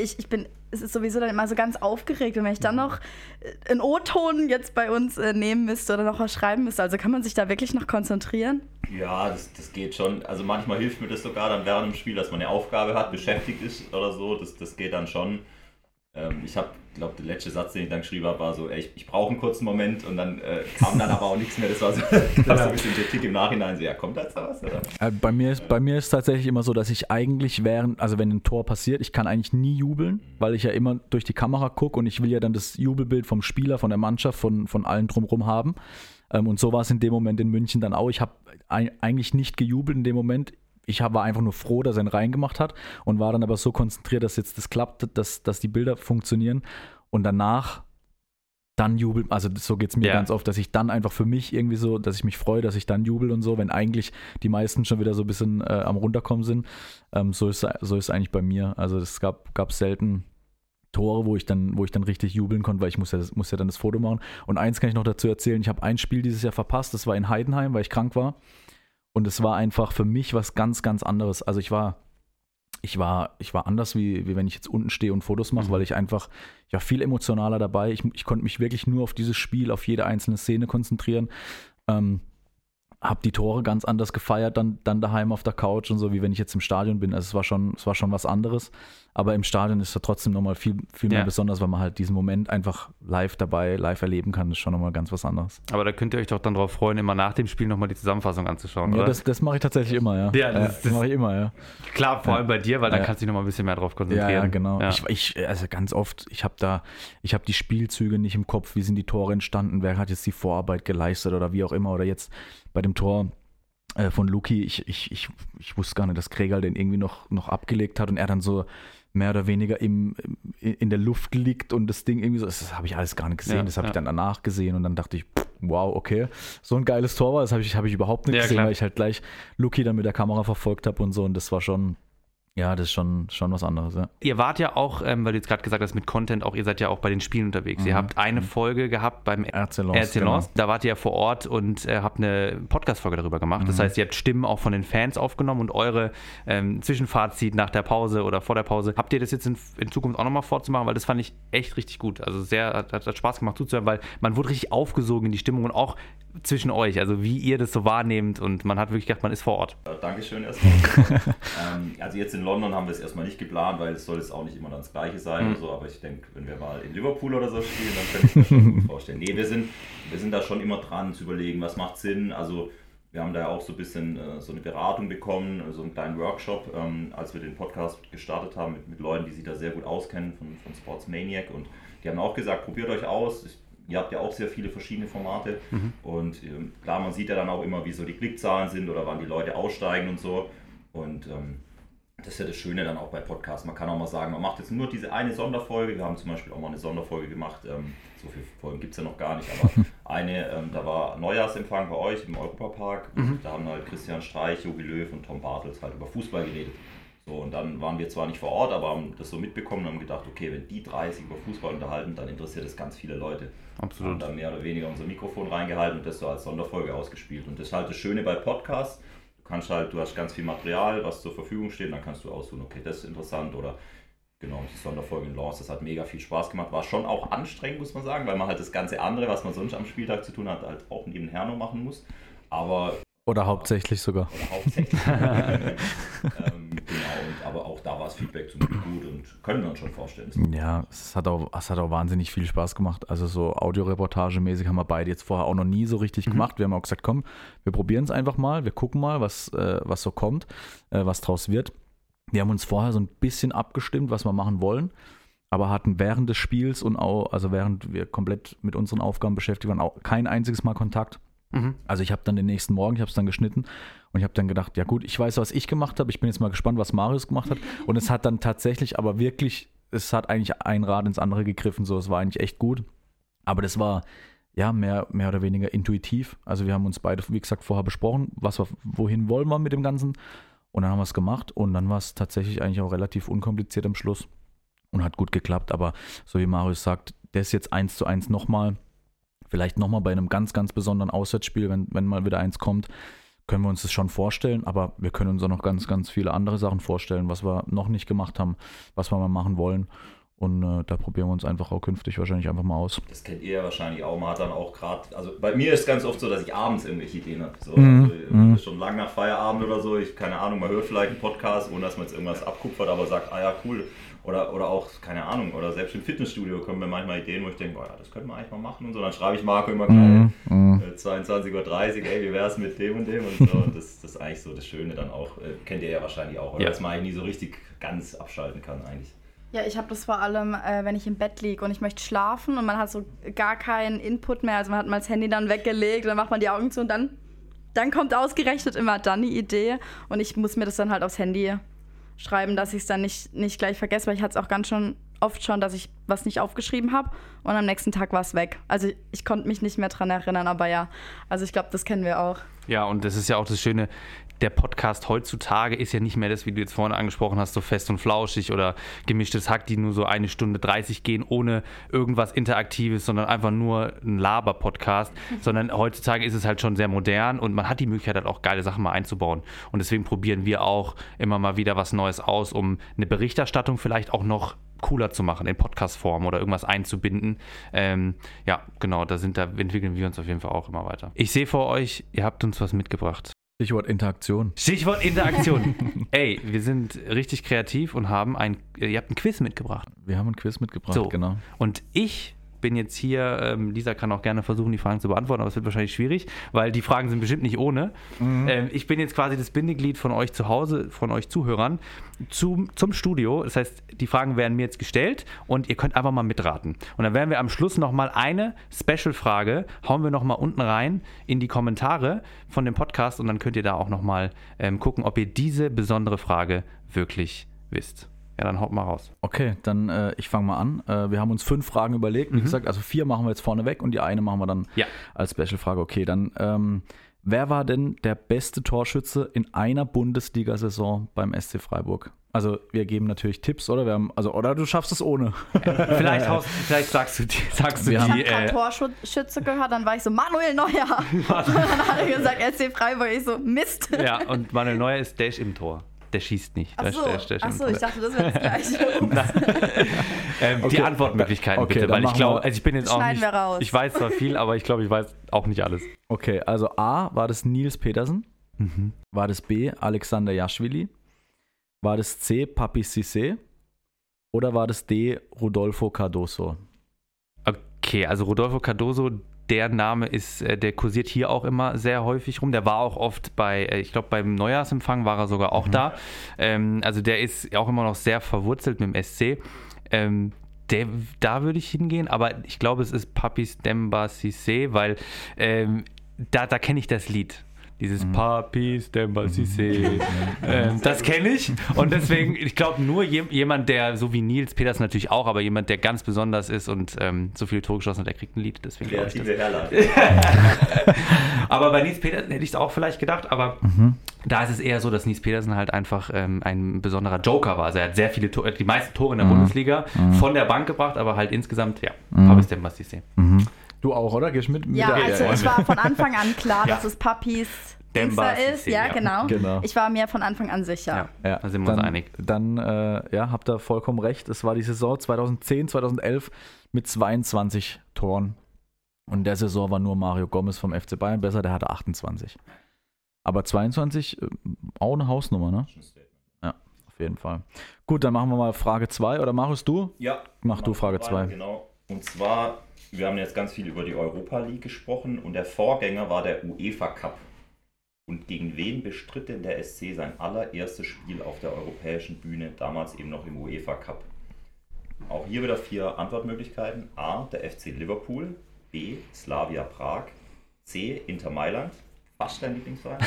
Es ist sowieso dann immer so ganz aufgeregt, wenn ich dann noch einen O-Ton jetzt bei uns nehmen müsste oder noch was schreiben müsste. Also kann man sich da wirklich noch konzentrieren? Ja, das geht schon. Also manchmal hilft mir das sogar dann während dem Spiel, dass man eine Aufgabe hat, beschäftigt ist oder so. Das geht dann schon. Ich habe glaube, der letzte Satz, den ich dann geschrieben habe, war so, ey, ich brauche einen kurzen Moment und dann kam dann aber auch nichts mehr. Das war so, so ein bisschen Kritik im Nachhinein, so, ja, kommt da jetzt was? Oder? Bei mir ist tatsächlich immer so, dass ich eigentlich also wenn ein Tor passiert, ich kann eigentlich nie jubeln, weil ich ja immer durch die Kamera gucke und ich will ja dann das Jubelbild vom Spieler, von der Mannschaft, von allen drumherum haben. Und so war es in dem Moment in München dann auch. Ich habe eigentlich nicht gejubelt in dem Moment. Ich war einfach nur froh, dass er ihn reingemacht hat und war dann aber so konzentriert, dass jetzt das klappt, dass die Bilder funktionieren und danach dann jubeln. Also so geht es mir ganz oft, dass ich dann einfach für mich irgendwie so, dass ich mich freue, dass ich dann jubel und so, wenn eigentlich die meisten schon wieder so ein bisschen am Runterkommen sind. So ist eigentlich bei mir. Also es gab selten Tore, wo ich dann richtig jubeln konnte, weil ich muss ja dann das Foto machen. Und eins kann ich noch dazu erzählen, ich habe ein Spiel dieses Jahr verpasst, das war in Heidenheim, weil ich krank war. Und es war einfach für mich was ganz, ganz anderes. Also ich war anders, wie wenn ich jetzt unten stehe und Fotos mache, weil ich war viel emotionaler dabei. Ich konnte mich wirklich nur auf dieses Spiel, auf jede einzelne Szene konzentrieren. Habe die Tore ganz anders gefeiert, dann daheim auf der Couch und so, wie wenn ich jetzt im Stadion bin. Also es war schon was anderes. Aber im Stadion ist es trotzdem nochmal viel mehr besonders, weil man halt diesen Moment einfach live erleben kann. Das ist schon nochmal ganz was anderes. Aber da könnt ihr euch doch dann drauf freuen, immer nach dem Spiel nochmal die Zusammenfassung anzuschauen, oder? Ja, das mache ich tatsächlich immer, ja. Ja, das mache ich immer, ja. Klar, vor allem bei dir, weil dann kannst du dich nochmal ein bisschen mehr drauf konzentrieren. Ja, genau. Ja. Also ganz oft, ich habe die Spielzüge nicht im Kopf, wie sind die Tore entstanden, wer hat jetzt die Vorarbeit geleistet oder wie auch immer. Oder jetzt bei dem Tor von Luki, ich wusste gar nicht, dass Kregal den irgendwie noch abgelegt hat und er dann so mehr oder weniger in der Luft liegt und das Ding irgendwie so, das habe ich alles gar nicht gesehen, das habe ich dann danach gesehen und dann dachte ich, wow, okay, so ein geiles Tor war, das habe ich überhaupt nicht gesehen, weil ich halt gleich Luki dann mit der Kamera verfolgt habe und so und das war schon, ja, das ist schon was anderes, ja. Ihr wart ja auch, weil du jetzt gerade gesagt hast, mit Content auch, ihr seid ja auch bei den Spielen unterwegs. Ihr habt eine Folge gehabt beim RC Lens. Genau. Da wart ihr ja vor Ort und habt eine Podcast-Folge darüber gemacht. Das heißt, ihr habt Stimmen auch von den Fans aufgenommen und eure Zwischenfazit nach der Pause oder vor der Pause. Habt ihr das jetzt in Zukunft auch nochmal vorzumachen? Weil das fand ich echt richtig gut. Also hat Spaß gemacht zuzuhören, weil man wurde richtig aufgesogen in die Stimmung und auch zwischen euch, also wie ihr das so wahrnehmt und man hat wirklich gedacht, man ist vor Ort. Dankeschön erstmal. Also jetzt in London haben wir es erstmal nicht geplant, weil es soll jetzt auch nicht immer das Gleiche sein oder so, aber ich denke, wenn wir mal in Liverpool oder so spielen, dann kann ich mir schon gut vorstellen. Nee, wir sind da schon immer dran zu überlegen, was macht Sinn. Also wir haben da ja auch so ein bisschen so eine Beratung bekommen, so einen kleinen Workshop, als wir den Podcast gestartet haben mit Leuten, die sich da sehr gut auskennen von Sportsmaniac und die haben auch gesagt, probiert euch aus. Ihr habt ja auch sehr viele verschiedene Formate und klar, man sieht ja dann auch immer, wie so die Klickzahlen sind oder wann die Leute aussteigen und so und das ist ja das Schöne dann auch bei Podcasts. Man kann auch mal sagen, man macht jetzt nur diese eine Sonderfolge. Wir haben zum Beispiel auch mal eine Sonderfolge gemacht. So viele Folgen gibt es ja noch gar nicht, aber da war Neujahrsempfang bei euch im Europapark. Und da haben halt Christian Streich, Jogi Löw und Tom Bartels halt über Fußball geredet. So, und dann waren wir zwar nicht vor Ort, aber haben das so mitbekommen und haben gedacht, okay, wenn die 30 über Fußball unterhalten, dann interessiert das ganz viele Leute. Absolut. Haben dann mehr oder weniger unser Mikrofon reingehalten und das so als Sonderfolge ausgespielt. Und das ist halt das Schöne bei Podcasts. Du hast ganz viel Material, was zur Verfügung steht, dann kannst du aussuchen, okay, das ist interessant oder genau, die Sonderfolge in Lens, das hat mega viel Spaß gemacht, war schon auch anstrengend, muss man sagen, weil man halt das ganze andere, was man sonst am Spieltag zu tun hat, halt auch nebenher noch machen muss, aber... Oder hauptsächlich sogar. Oder hauptsächlich. Genau, aber auch da war das Feedback zum Glück gut und können wir uns schon vorstellen. Ja, es hat auch wahnsinnig viel Spaß gemacht. Also so Audioreportage-mäßig haben wir beide jetzt vorher auch noch nie so richtig gemacht. Wir haben auch gesagt, komm, wir probieren es einfach mal, wir gucken mal, was so kommt, was draus wird. Wir haben uns vorher so ein bisschen abgestimmt, was wir machen wollen, aber hatten während des Spiels und auch, also während wir komplett mit unseren Aufgaben beschäftigt waren, auch kein einziges Mal Kontakt. Also ich habe dann den nächsten Morgen, ich habe es dann geschnitten und ich habe dann gedacht, ja gut, ich weiß, was ich gemacht habe, ich bin jetzt mal gespannt, was Marius gemacht hat und es hat dann tatsächlich aber wirklich, es hat eigentlich ein Rad ins andere gegriffen, so, es war eigentlich echt gut, aber das war ja mehr oder weniger intuitiv, also wir haben uns beide, wie gesagt, vorher besprochen, wohin wollen wir mit dem Ganzen und dann haben wir es gemacht und dann war es tatsächlich eigentlich auch relativ unkompliziert am Schluss und hat gut geklappt, aber so wie Marius sagt, das jetzt 1:1 nochmal, vielleicht nochmal bei einem ganz, ganz besonderen Auswärtsspiel, wenn mal wieder eins kommt, können wir uns das schon vorstellen, aber wir können uns auch noch ganz, ganz viele andere Sachen vorstellen, was wir noch nicht gemacht haben, was wir mal machen wollen Und da probieren wir uns einfach auch künftig wahrscheinlich einfach mal aus. Das kennt ihr ja wahrscheinlich auch. Man hat dann auch gerade, also bei mir ist es ganz oft so, dass ich abends irgendwelche Ideen habe. So, also schon lang nach Feierabend oder so, keine Ahnung, man hört vielleicht einen Podcast, ohne dass man jetzt irgendwas abkupfert, aber sagt, ah ja, cool. Oder auch, keine Ahnung, oder selbst im Fitnessstudio kommen mir manchmal Ideen, wo ich denke, ja, das könnten wir eigentlich mal machen und so. Dann schreibe ich Marco immer klein, 22:30 Uhr, ey, wie wär's mit dem und dem und so. Und das ist eigentlich so das Schöne dann auch, kennt ihr ja wahrscheinlich auch, oder? Dass man eigentlich nie so richtig ganz abschalten kann eigentlich. Ja, ich habe das vor allem, wenn ich im Bett liege und ich möchte schlafen und man hat so gar keinen Input mehr. Also man hat mal das Handy dann weggelegt, dann macht man die Augen zu und dann kommt ausgerechnet immer dann die Idee. Und ich muss mir das dann halt aufs Handy schreiben, dass ich es dann nicht gleich vergesse, weil ich hatte es auch ganz oft schon, dass ich was nicht aufgeschrieben habe und am nächsten Tag war es weg. Also ich konnte mich nicht mehr dran erinnern, aber ja, also ich glaube, das kennen wir auch. Ja, und das ist ja auch das Schöne, der Podcast heutzutage ist ja nicht mehr das, wie du jetzt vorhin angesprochen hast, so fest und flauschig oder gemischtes Hack, die nur so 1:30 gehen, ohne irgendwas Interaktives, sondern einfach nur ein Laber-Podcast, sondern heutzutage ist es halt schon sehr modern und man hat die Möglichkeit halt auch geile Sachen mal einzubauen und deswegen probieren wir auch immer mal wieder was Neues aus, um eine Berichterstattung vielleicht auch noch cooler zu machen, in Podcast-Form oder irgendwas einzubinden. Ja, genau, da entwickeln wir uns auf jeden Fall auch immer weiter. Ich sehe vor euch, ihr habt uns was mitgebracht. Stichwort Interaktion. Stichwort Interaktion. Ey, wir sind richtig kreativ und ihr habt ein Quiz mitgebracht. Wir haben ein Quiz mitgebracht, so, genau. Und ich bin jetzt hier, Lisa kann auch gerne versuchen, die Fragen zu beantworten, aber es wird wahrscheinlich schwierig, weil die Fragen sind bestimmt nicht ohne. Ich bin jetzt quasi das Bindeglied von euch zu Hause, von euch Zuhörern zum Studio. Das heißt, die Fragen werden mir jetzt gestellt und ihr könnt einfach mal mitraten. Und dann werden wir am Schluss nochmal eine Special-Frage, hauen wir nochmal unten rein in die Kommentare von dem Podcast und dann könnt ihr da auch nochmal gucken, ob ihr diese besondere Frage wirklich wisst. Ja, dann haut mal raus. Okay, dann ich fange mal an. Wir haben uns 5 Fragen überlegt. Wie gesagt, also 4 machen wir jetzt vorne weg und die eine machen wir dann als Special-Frage. Okay, dann wer war denn der beste Torschütze in einer Bundesliga-Saison beim SC Freiburg? Also wir geben natürlich Tipps, oder? Oder du schaffst es ohne. Vielleicht sagst du die. Ich habe gerade Torschütze gehört, dann war ich so, Manuel Neuer. Und dann hat er gesagt, SC Freiburg. Ich so, Mist. Ja, und Manuel Neuer ist Dash im Tor. Der schießt nicht. Achso, ich dachte, das wäre das Gleiche. Die Antwortmöglichkeiten bitte, weil ich glaube, ich bin jetzt auch nicht, raus. Ich weiß zwar viel, aber ich glaube, ich weiß auch nicht alles. Okay, also A, war das Nils Petersen? War das B, Alexander Jaschwili? War das C, Papi Cissé? Oder war das D, Rodolfo Cardoso? Okay, also Rodolfo Cardoso, der Name der kursiert hier auch immer sehr häufig rum. Der war auch oft ich glaube beim Neujahrsempfang war er sogar auch da. Also der ist auch immer noch sehr verwurzelt mit dem SC. Da würde ich hingehen, aber ich glaube, es ist Papis Demba Cissé, weil da kenne ich das Lied. Dieses Papis Demba Cissé. Das kenne ich. Und deswegen, ich glaube, nur jemand, der, so wie Nils Petersen natürlich auch, aber jemand, der ganz besonders ist und so viele Tore geschossen hat, der kriegt ein Lied. Deswegen glaube ich das. Aber bei Nils Petersen hätte ich es auch vielleicht gedacht, aber da ist es eher so, dass Nils Petersen halt einfach ein besonderer Joker war. Also er hat sehr viele die meisten Tore in der Bundesliga von der Bank gebracht, aber halt insgesamt, Papis Demba Cissé. Du auch, oder? Gehst mit? Ja, also es war von Anfang an klar, dass es Papis Demba ist. Ja, genau. Ich war mir von Anfang an sicher. Ja, da sind wir uns einig. Dann habt ihr vollkommen recht. Es war die Saison 2010, 2011 mit 22 Toren. Und in der Saison war nur Mario Gomez vom FC Bayern besser, der hatte 28. Aber 22, auch eine Hausnummer, ne? Ja, auf jeden Fall. Gut, dann machen wir mal Frage 2. Oder Marius, du? Ja. Mach du Frage 2. Genau. Und zwar, wir haben jetzt ganz viel über die Europa League gesprochen und der Vorgänger war der UEFA Cup. Und gegen wen bestritt denn der SC sein allererstes Spiel auf der europäischen Bühne, damals eben noch im UEFA Cup? Auch hier wieder 4 Antwortmöglichkeiten. A, der FC Liverpool, B, Slavia Prag, C, Inter Mailand, fast dein Lieblingsverein,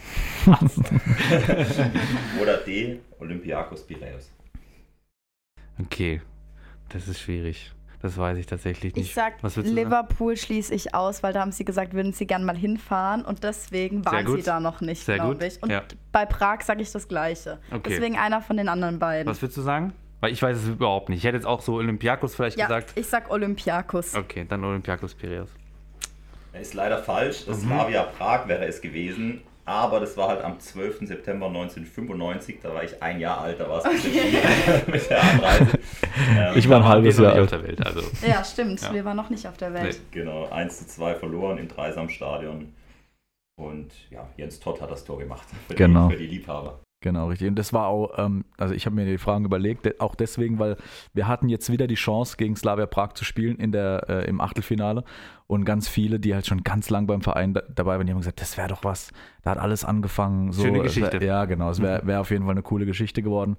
oder D, Olympiakos Piräus. Okay, das ist schwierig. Das weiß ich tatsächlich nicht. Ich sag, Liverpool schließe ich aus, weil da haben sie gesagt, würden sie gerne mal hinfahren und deswegen waren sie da noch nicht, glaube ich. Und bei Prag sage ich das Gleiche. Okay. Deswegen einer von den anderen beiden. Was würdest du sagen? Weil ich weiß es überhaupt nicht. Ich hätte jetzt auch so Olympiakos vielleicht gesagt. Ich sag Olympiakos. Okay, dann Olympiakos Piräus. Er ist leider falsch. Das Slavia Prag wäre es gewesen. Aber das war halt am 12. September 1995, da war ich 1 Jahr alt, da war es ein bisschen schwierig mit der Anreise. Ich war ein halbes Jahr alt. Auf der Welt, also. Ja, stimmt. Wir waren noch nicht auf der Welt. Genau, 1:2 verloren im Dreisamstadion. Und ja, Jens Todt hat das Tor gemacht für die Liebhaber. Genau, richtig. Und das war auch, also ich habe mir die Fragen überlegt, auch deswegen, weil wir hatten jetzt wieder die Chance, gegen Slavia Prag zu spielen im Achtelfinale. Und ganz viele, die halt schon ganz lang beim Verein dabei waren, die haben gesagt, das wäre doch was, da hat alles angefangen. So, schöne Geschichte. Ja, genau, es wäre auf jeden Fall eine coole Geschichte geworden.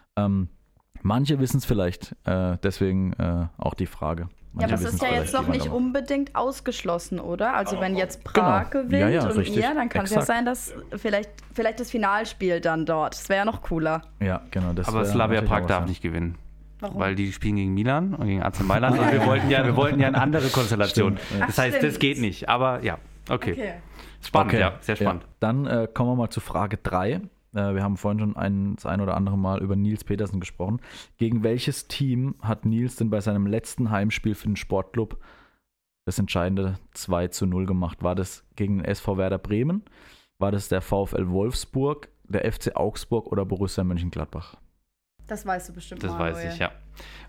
Manche wissen es vielleicht, deswegen auch die Frage. Ja, aber es ist ja jetzt noch nicht unbedingt ausgeschlossen, oder? Also wenn jetzt Prag gewinnt und richtig. ihr, dann kann es ja sein, dass vielleicht das Finalspiel dann dort. Das wäre ja noch cooler. Ja, genau. Aber Slavia Prag darf nicht gewinnen. Warum? Weil die spielen gegen Milan und gegen AC Mailand und wir wollten ja eine andere Konstellation. Stimmt. Das heißt, das geht nicht. Aber ja, okay. Spannend, Okay. ja, sehr spannend. Ja. Dann kommen wir mal zu Frage 3. Wir haben vorhin schon das ein oder andere Mal über Nils Petersen gesprochen. Gegen welches Team hat Nils denn bei seinem letzten Heimspiel für den Sportclub das entscheidende 2:0 gemacht? War das gegen den SV Werder Bremen? War das der VfL Wolfsburg, der FC Augsburg oder Borussia Mönchengladbach? Das weißt du bestimmt. Das Manuel. weiß ich, ja.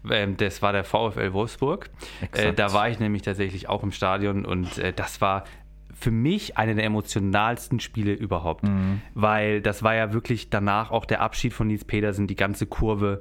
Das war der VfL Wolfsburg. Exakt. Da war ich nämlich tatsächlich auch im Stadion und das war für mich eine der emotionalsten Spiele überhaupt, weil das war ja wirklich danach auch der Abschied von Nils Petersen, die ganze Kurve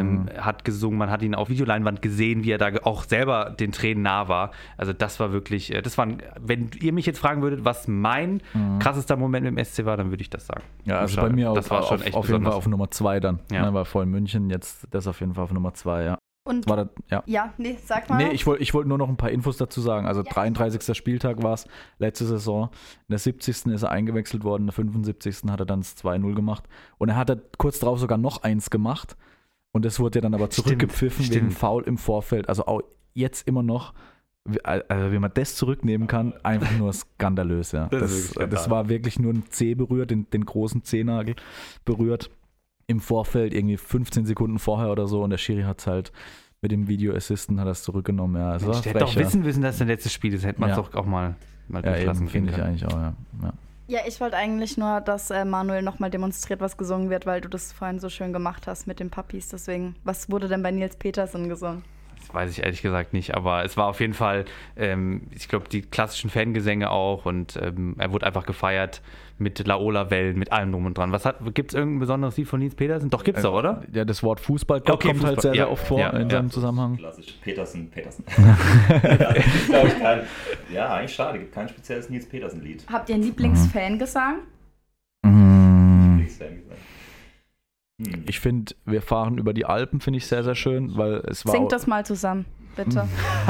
hat gesungen, man hat ihn auf Videoleinwand gesehen, wie er da auch selber den Tränen nah war. Also das war wirklich, wenn ihr mich jetzt fragen würdet, was mein krassester Moment mit dem SC war, dann würde ich das sagen. Ja, also bei mir das war schon echt auf jeden Fall auf Nummer 2 dann. Ja. War vorhin München, jetzt das auf jeden Fall auf Nummer 2, ja. Und War das, ja. ja, nee, sag mal. Nee, ich wollte nur noch ein paar Infos dazu sagen. Also 33. Spieltag war es letzte Saison. In der 70. ist er eingewechselt worden, in der 75. hat er dann das 2:0 gemacht. Und er hat kurz darauf sogar noch eins gemacht. Und das wurde ja dann aber zurückgepfiffen wegen Foul im Vorfeld. Also auch jetzt immer noch, also wie man das zurücknehmen kann, einfach nur skandalös. Ja. Das war wirklich nur ein Zeh berührt, den großen Zehnagel berührt. Im Vorfeld, irgendwie 15 Sekunden vorher oder so, und der Schiri hat es halt mit dem Video Assistant hat das zurückgenommen. Ja, es war ich hätte doch wissen müssen, dass das letztes Spiel ist. Hätte man es doch auch mal durchlassen, finde ich eigentlich auch, ja. Ja, ich wollte eigentlich nur, dass Manuel nochmal demonstriert, was gesungen wird, weil du das vorhin so schön gemacht hast mit den Puppies. Deswegen, was wurde denn bei Nils Petersen gesungen? Das weiß ich ehrlich gesagt nicht, aber es war auf jeden Fall, ich glaube, die klassischen Fangesänge auch und er wurde einfach gefeiert mit Laola-Wellen, mit allem drum und dran. Gibt es irgendein besonderes Lied von Nils Petersen? Doch, gibt's doch, oder? Ja, das Wort Fußball kommt halt sehr, sehr oft vor in seinem Zusammenhang. Klassisch Petersen. Ja, eigentlich schade, gibt kein spezielles Nils Petersen-Lied. Habt ihr einen Lieblingsfangesang? Ich finde, wir fahren über die Alpen, finde ich sehr, sehr schön, weil es war. Singt das mal zusammen, bitte.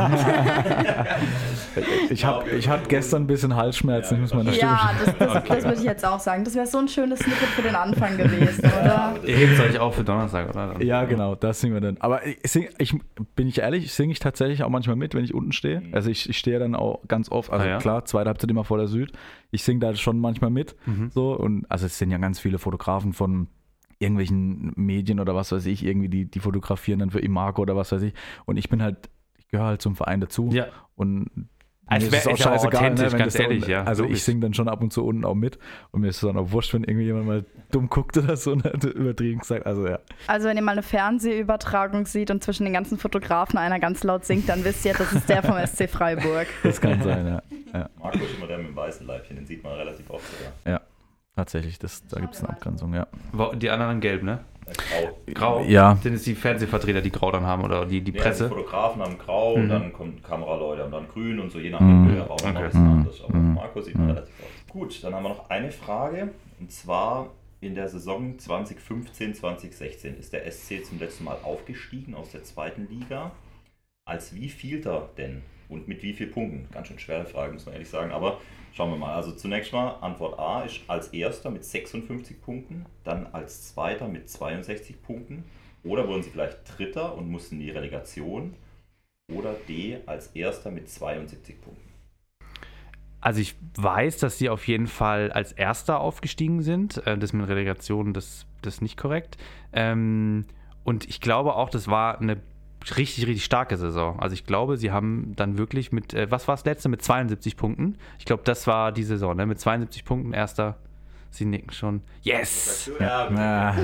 Ich hatte gestern ein bisschen Halsschmerzen, muss man das würde ich jetzt auch sagen. Das wäre so ein schönes Snippet für den Anfang gewesen, oder? Ihr hebt es euch auch für Donnerstag, oder? Ja, genau, das singen wir dann. Aber bin ich ehrlich, singe ich tatsächlich auch manchmal mit, wenn ich unten stehe. Also ich stehe dann auch ganz oft, also klar, zweite Halbzeit immer vor der Süd. Ich singe da schon manchmal mit. So, und also es sind ja ganz viele Fotografen von irgendwelchen Medien oder was weiß ich, irgendwie die fotografieren dann für Imago oder was weiß ich. Und ich gehöre halt zum Verein dazu. Ja. Und es ist auch scheißegal, authentisch, ganz ehrlich, ja. Also ich singe dann schon ab und zu unten auch mit und mir ist es dann auch wurscht, wenn irgendjemand mal dumm guckt oder so und hat übertrieben gesagt, also ja. Also wenn ihr mal eine Fernsehübertragung seht und zwischen den ganzen Fotografen einer ganz laut singt, dann wisst ihr, das ist der vom SC Freiburg. Das kann sein, ja. Marco ist immer der mit dem weißen Leibchen, den sieht man relativ oft sogar. Ja, tatsächlich, da gibt es eine Abgrenzung, ja. Die anderen gelb, ne? Grau. Ja. Sind es die Fernsehvertreter, die grau dann haben oder die Presse? Die Fotografen haben grau, dann kommen Kameraleute, haben dann grün und so, je nach Wettbewerb auch noch ein bisschen anders. Aber Marco sieht man relativ oft. Gut, dann haben wir noch eine Frage, und zwar in der Saison 2015/2016 ist der SC zum letzten Mal aufgestiegen aus der 2. Liga. Als wievielter denn und mit wie vielen Punkten? Ganz schön schwere Frage, muss man ehrlich sagen, aber schauen wir mal. Also zunächst mal, Antwort A ist als Erster mit 56 Punkten, dann als Zweiter mit 62 Punkten. Oder wurden sie vielleicht Dritter und mussten die Relegation? Oder D als Erster mit 72 Punkten. Also ich weiß, dass sie auf jeden Fall als Erster aufgestiegen sind. Das mit Relegation, das ist nicht korrekt. Und ich glaube auch, das war eine richtig, richtig starke Saison. Also ich glaube, sie haben dann wirklich mit, was war das letzte? Mit 72 Punkten. Ich glaube, das war die Saison, ne? Mit 72 Punkten Erster Sie nicken schon. Yes! Ja,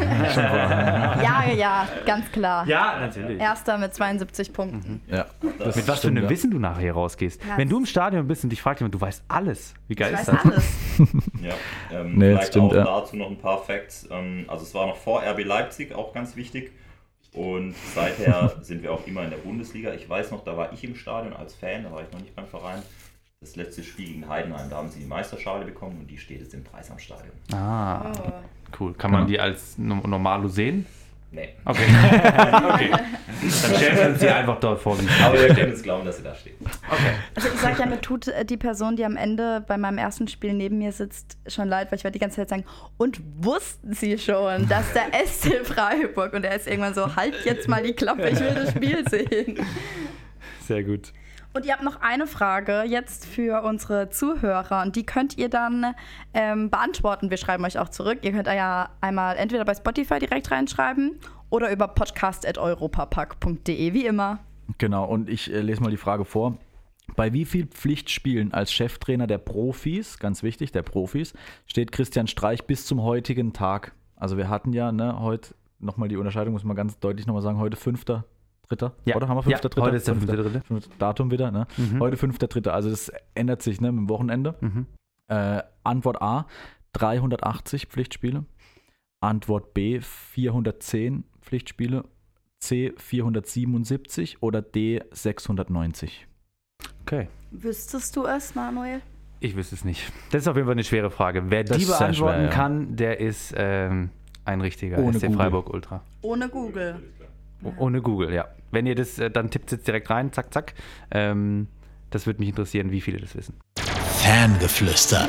ganz klar. Ja, natürlich. Erster mit 72 Punkten. Ja. Mit was für einem Wissen du nachher rausgehst. Ja, Wenn du im Stadion bist und dich fragt jemand, du weißt alles. Wie geil Ich ist weiß das? alles. Ja, Nee, das vielleicht stimmt, auch ja. dazu noch ein paar Facts. Also es war noch vor RB Leipzig, auch ganz wichtig. Und seither sind wir auch immer in der Bundesliga. Ich weiß noch, da war ich im Stadion als Fan, da war ich noch nicht beim Verein. Das letzte Spiel gegen Heidenheim, da haben sie die Meisterschale bekommen und die steht jetzt im Dreisamstadion. Ah, cool. Kann man die als Normalo sehen? Nee. Okay. Okay. Dann stellen wir uns die einfach dort vor. Aber wir können uns glauben, dass sie da steht. Okay. Also ich sag ja, mir tut die Person, die am Ende bei meinem ersten Spiel neben mir sitzt, schon leid, weil ich werde die ganze Zeit sagen, und wussten Sie schon, dass der SC Freiburg, und er ist irgendwann so, halt jetzt mal die Klappe, ich will das Spiel sehen. Sehr gut. Und ihr habt noch eine Frage jetzt für unsere Zuhörer und die könnt ihr dann beantworten. Wir schreiben euch auch zurück. Ihr könnt ja einmal entweder bei Spotify direkt reinschreiben oder über podcast@europapark.de, wie immer. Genau, und ich lese mal die Frage vor. Bei wie viel Pflichtspielen als Cheftrainer der Profis, ganz wichtig, der Profis, steht Christian Streich bis zum heutigen Tag? Also wir hatten ja heute nochmal die Unterscheidung, muss man ganz deutlich nochmal sagen, heute 5.3. Ja. Oder haben wir 5.3.? Heute ist der 5.3. Datum wieder, ne? Heute 5.3. Also das ändert sich, ne, mit dem Wochenende. Antwort A, 380 Pflichtspiele. Antwort B, 410 Pflichtspiele. C, 477 oder D, 690. Okay. Wüsstest du es, Manuel? Ich wüsste es nicht. Das ist auf jeden Fall eine schwere Frage. Wer Das die ist sehr beantworten schwer, ja. kann, der ist ein richtiger Ohne SC Google. Freiburg Ultra. Ohne Google. Ohne Google, ja. Wenn ihr das, dann tippt es jetzt direkt rein, zack, zack. Das würde mich interessieren, wie viele das wissen. Fangeflüster.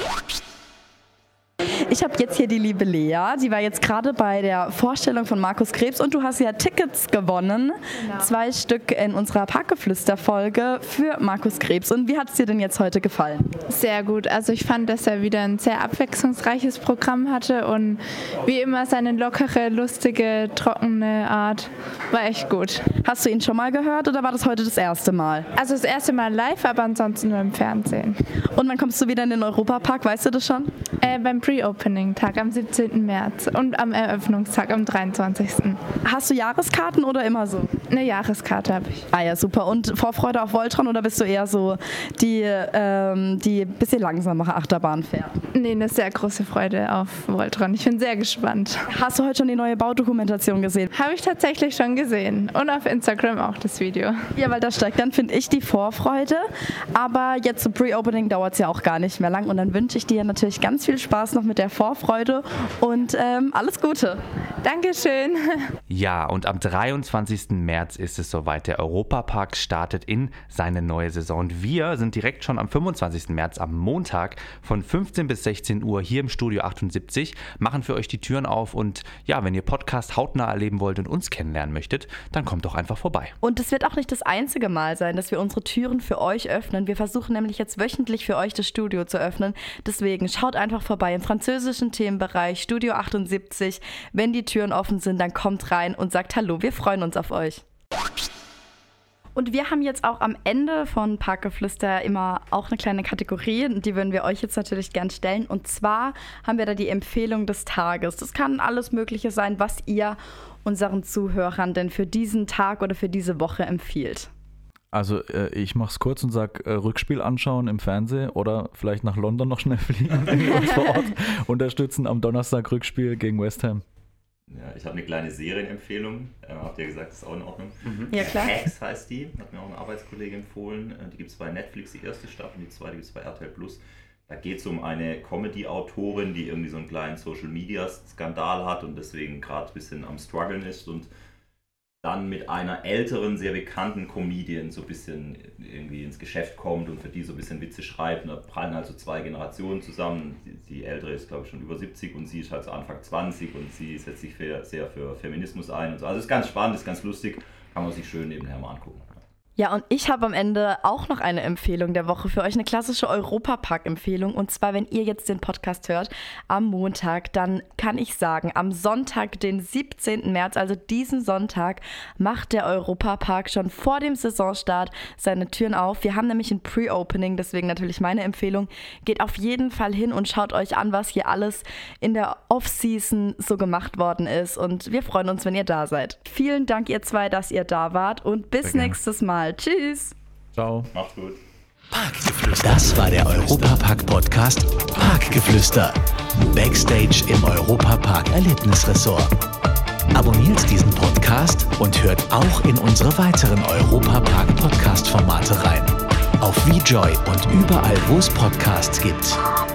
Ich habe jetzt hier die liebe Lea, die war jetzt gerade bei der Vorstellung von Markus Krebs und du hast ja Tickets gewonnen, 2 Stück in unserer Parkgeflüster-Folge für Markus Krebs. Und wie hat es dir denn jetzt heute gefallen? Sehr gut. Also ich fand, dass er wieder ein sehr abwechslungsreiches Programm hatte und wie immer seine lockere, lustige, trockene Art war echt gut. Hast du ihn schon mal gehört oder war das heute das erste Mal? Also das erste Mal live, aber ansonsten nur im Fernsehen. Und wann kommst du wieder in den Europapark, weißt du das schon? Beim Pre-Opening-Tag am 17. März und am Eröffnungstag am 23. Hast du Jahreskarten oder immer so? Eine Jahreskarte habe ich. Ah ja, super. Und Vorfreude auf Voltron oder bist du eher so die ein bisschen langsamere Achterbahn fährt? Nee, eine sehr große Freude auf Voltron. Ich bin sehr gespannt. Hast du heute schon die neue Baudokumentation gesehen? Habe ich tatsächlich schon gesehen. Und auf Instagram auch das Video. Ja, weil da steigt dann, finde ich, die Vorfreude. Aber jetzt zum Pre-Opening dauert es ja auch gar nicht mehr lang. Und dann wünsche ich dir natürlich ganz viel Spaß noch mit der Vorfreude und alles Gute. Dankeschön. Ja, und am 23. März ist es soweit. Der Europapark startet in seine neue Saison. Und wir sind direkt schon am 25. März, am Montag, von 15 bis 16 Uhr hier im Studio 78, machen für euch die Türen auf. Und ja, wenn ihr Podcast hautnah erleben wollt und uns kennenlernen möchtet, dann kommt doch einfach vorbei. Und es wird auch nicht das einzige Mal sein, dass wir unsere Türen für euch öffnen. Wir versuchen nämlich jetzt wöchentlich für euch das Studio zu öffnen. Deswegen schaut einfach vorbei im französischen Themenbereich Studio 78. Wenn die Türen offen sind, dann kommt rein und sagt Hallo, wir freuen uns auf euch. Und wir haben jetzt auch am Ende von Parkgeflüster immer auch eine kleine Kategorie, die würden wir euch jetzt natürlich gern stellen. Und zwar haben wir da die Empfehlung des Tages. Das kann alles Mögliche sein, was ihr unseren Zuhörern denn für diesen Tag oder für diese Woche empfiehlt. Also ich mache es kurz und sage, Rückspiel anschauen im Fernsehen oder vielleicht nach London noch schnell fliegen und vor Ort unterstützen am Donnerstag Rückspiel gegen West Ham. Ja, ich habe eine kleine Serienempfehlung. Habt ihr gesagt, ist auch in Ordnung? Ja, klar. Hacks heißt die, hat mir auch ein Arbeitskollege empfohlen. Die gibt es bei Netflix, die erste Staffel, die zweite gibt es bei RTL Plus. Da geht es um eine Comedy-Autorin, die irgendwie so einen kleinen Social-Media-Skandal hat und deswegen gerade ein bisschen am Struggeln ist und dann mit einer älteren, sehr bekannten Comedian so ein bisschen irgendwie ins Geschäft kommt und für die so ein bisschen Witze schreibt. Und da prallen also 2 Generationen zusammen. Die ältere ist, glaube ich, schon über 70 und sie ist halt so Anfang 20 und sie setzt sich sehr für Feminismus ein. Und so. Also ist ganz spannend, ist ganz lustig, kann man sich schön nebenher mal angucken. Ja, und ich habe am Ende auch noch eine Empfehlung der Woche für euch, eine klassische Europapark-Empfehlung. Und zwar, wenn ihr jetzt den Podcast hört am Montag, dann kann ich sagen, am Sonntag, den 17. März, also diesen Sonntag, macht der Europapark schon vor dem Saisonstart seine Türen auf. Wir haben nämlich ein Pre-Opening, deswegen natürlich meine Empfehlung. Geht auf jeden Fall hin und schaut euch an, was hier alles in der Off-Season so gemacht worden ist. Und wir freuen uns, wenn ihr da seid. Vielen Dank, ihr zwei, dass ihr da wart und bis nächstes Mal. Tschüss. Ciao. Macht's gut. Parkgeflüster. Das war der Europapark-Podcast Parkgeflüster. Backstage im Europapark Erlebnisressort. Abonniert diesen Podcast und hört auch in unsere weiteren Europapark-Podcast-Formate rein. Auf VJoy und überall, wo es Podcasts gibt.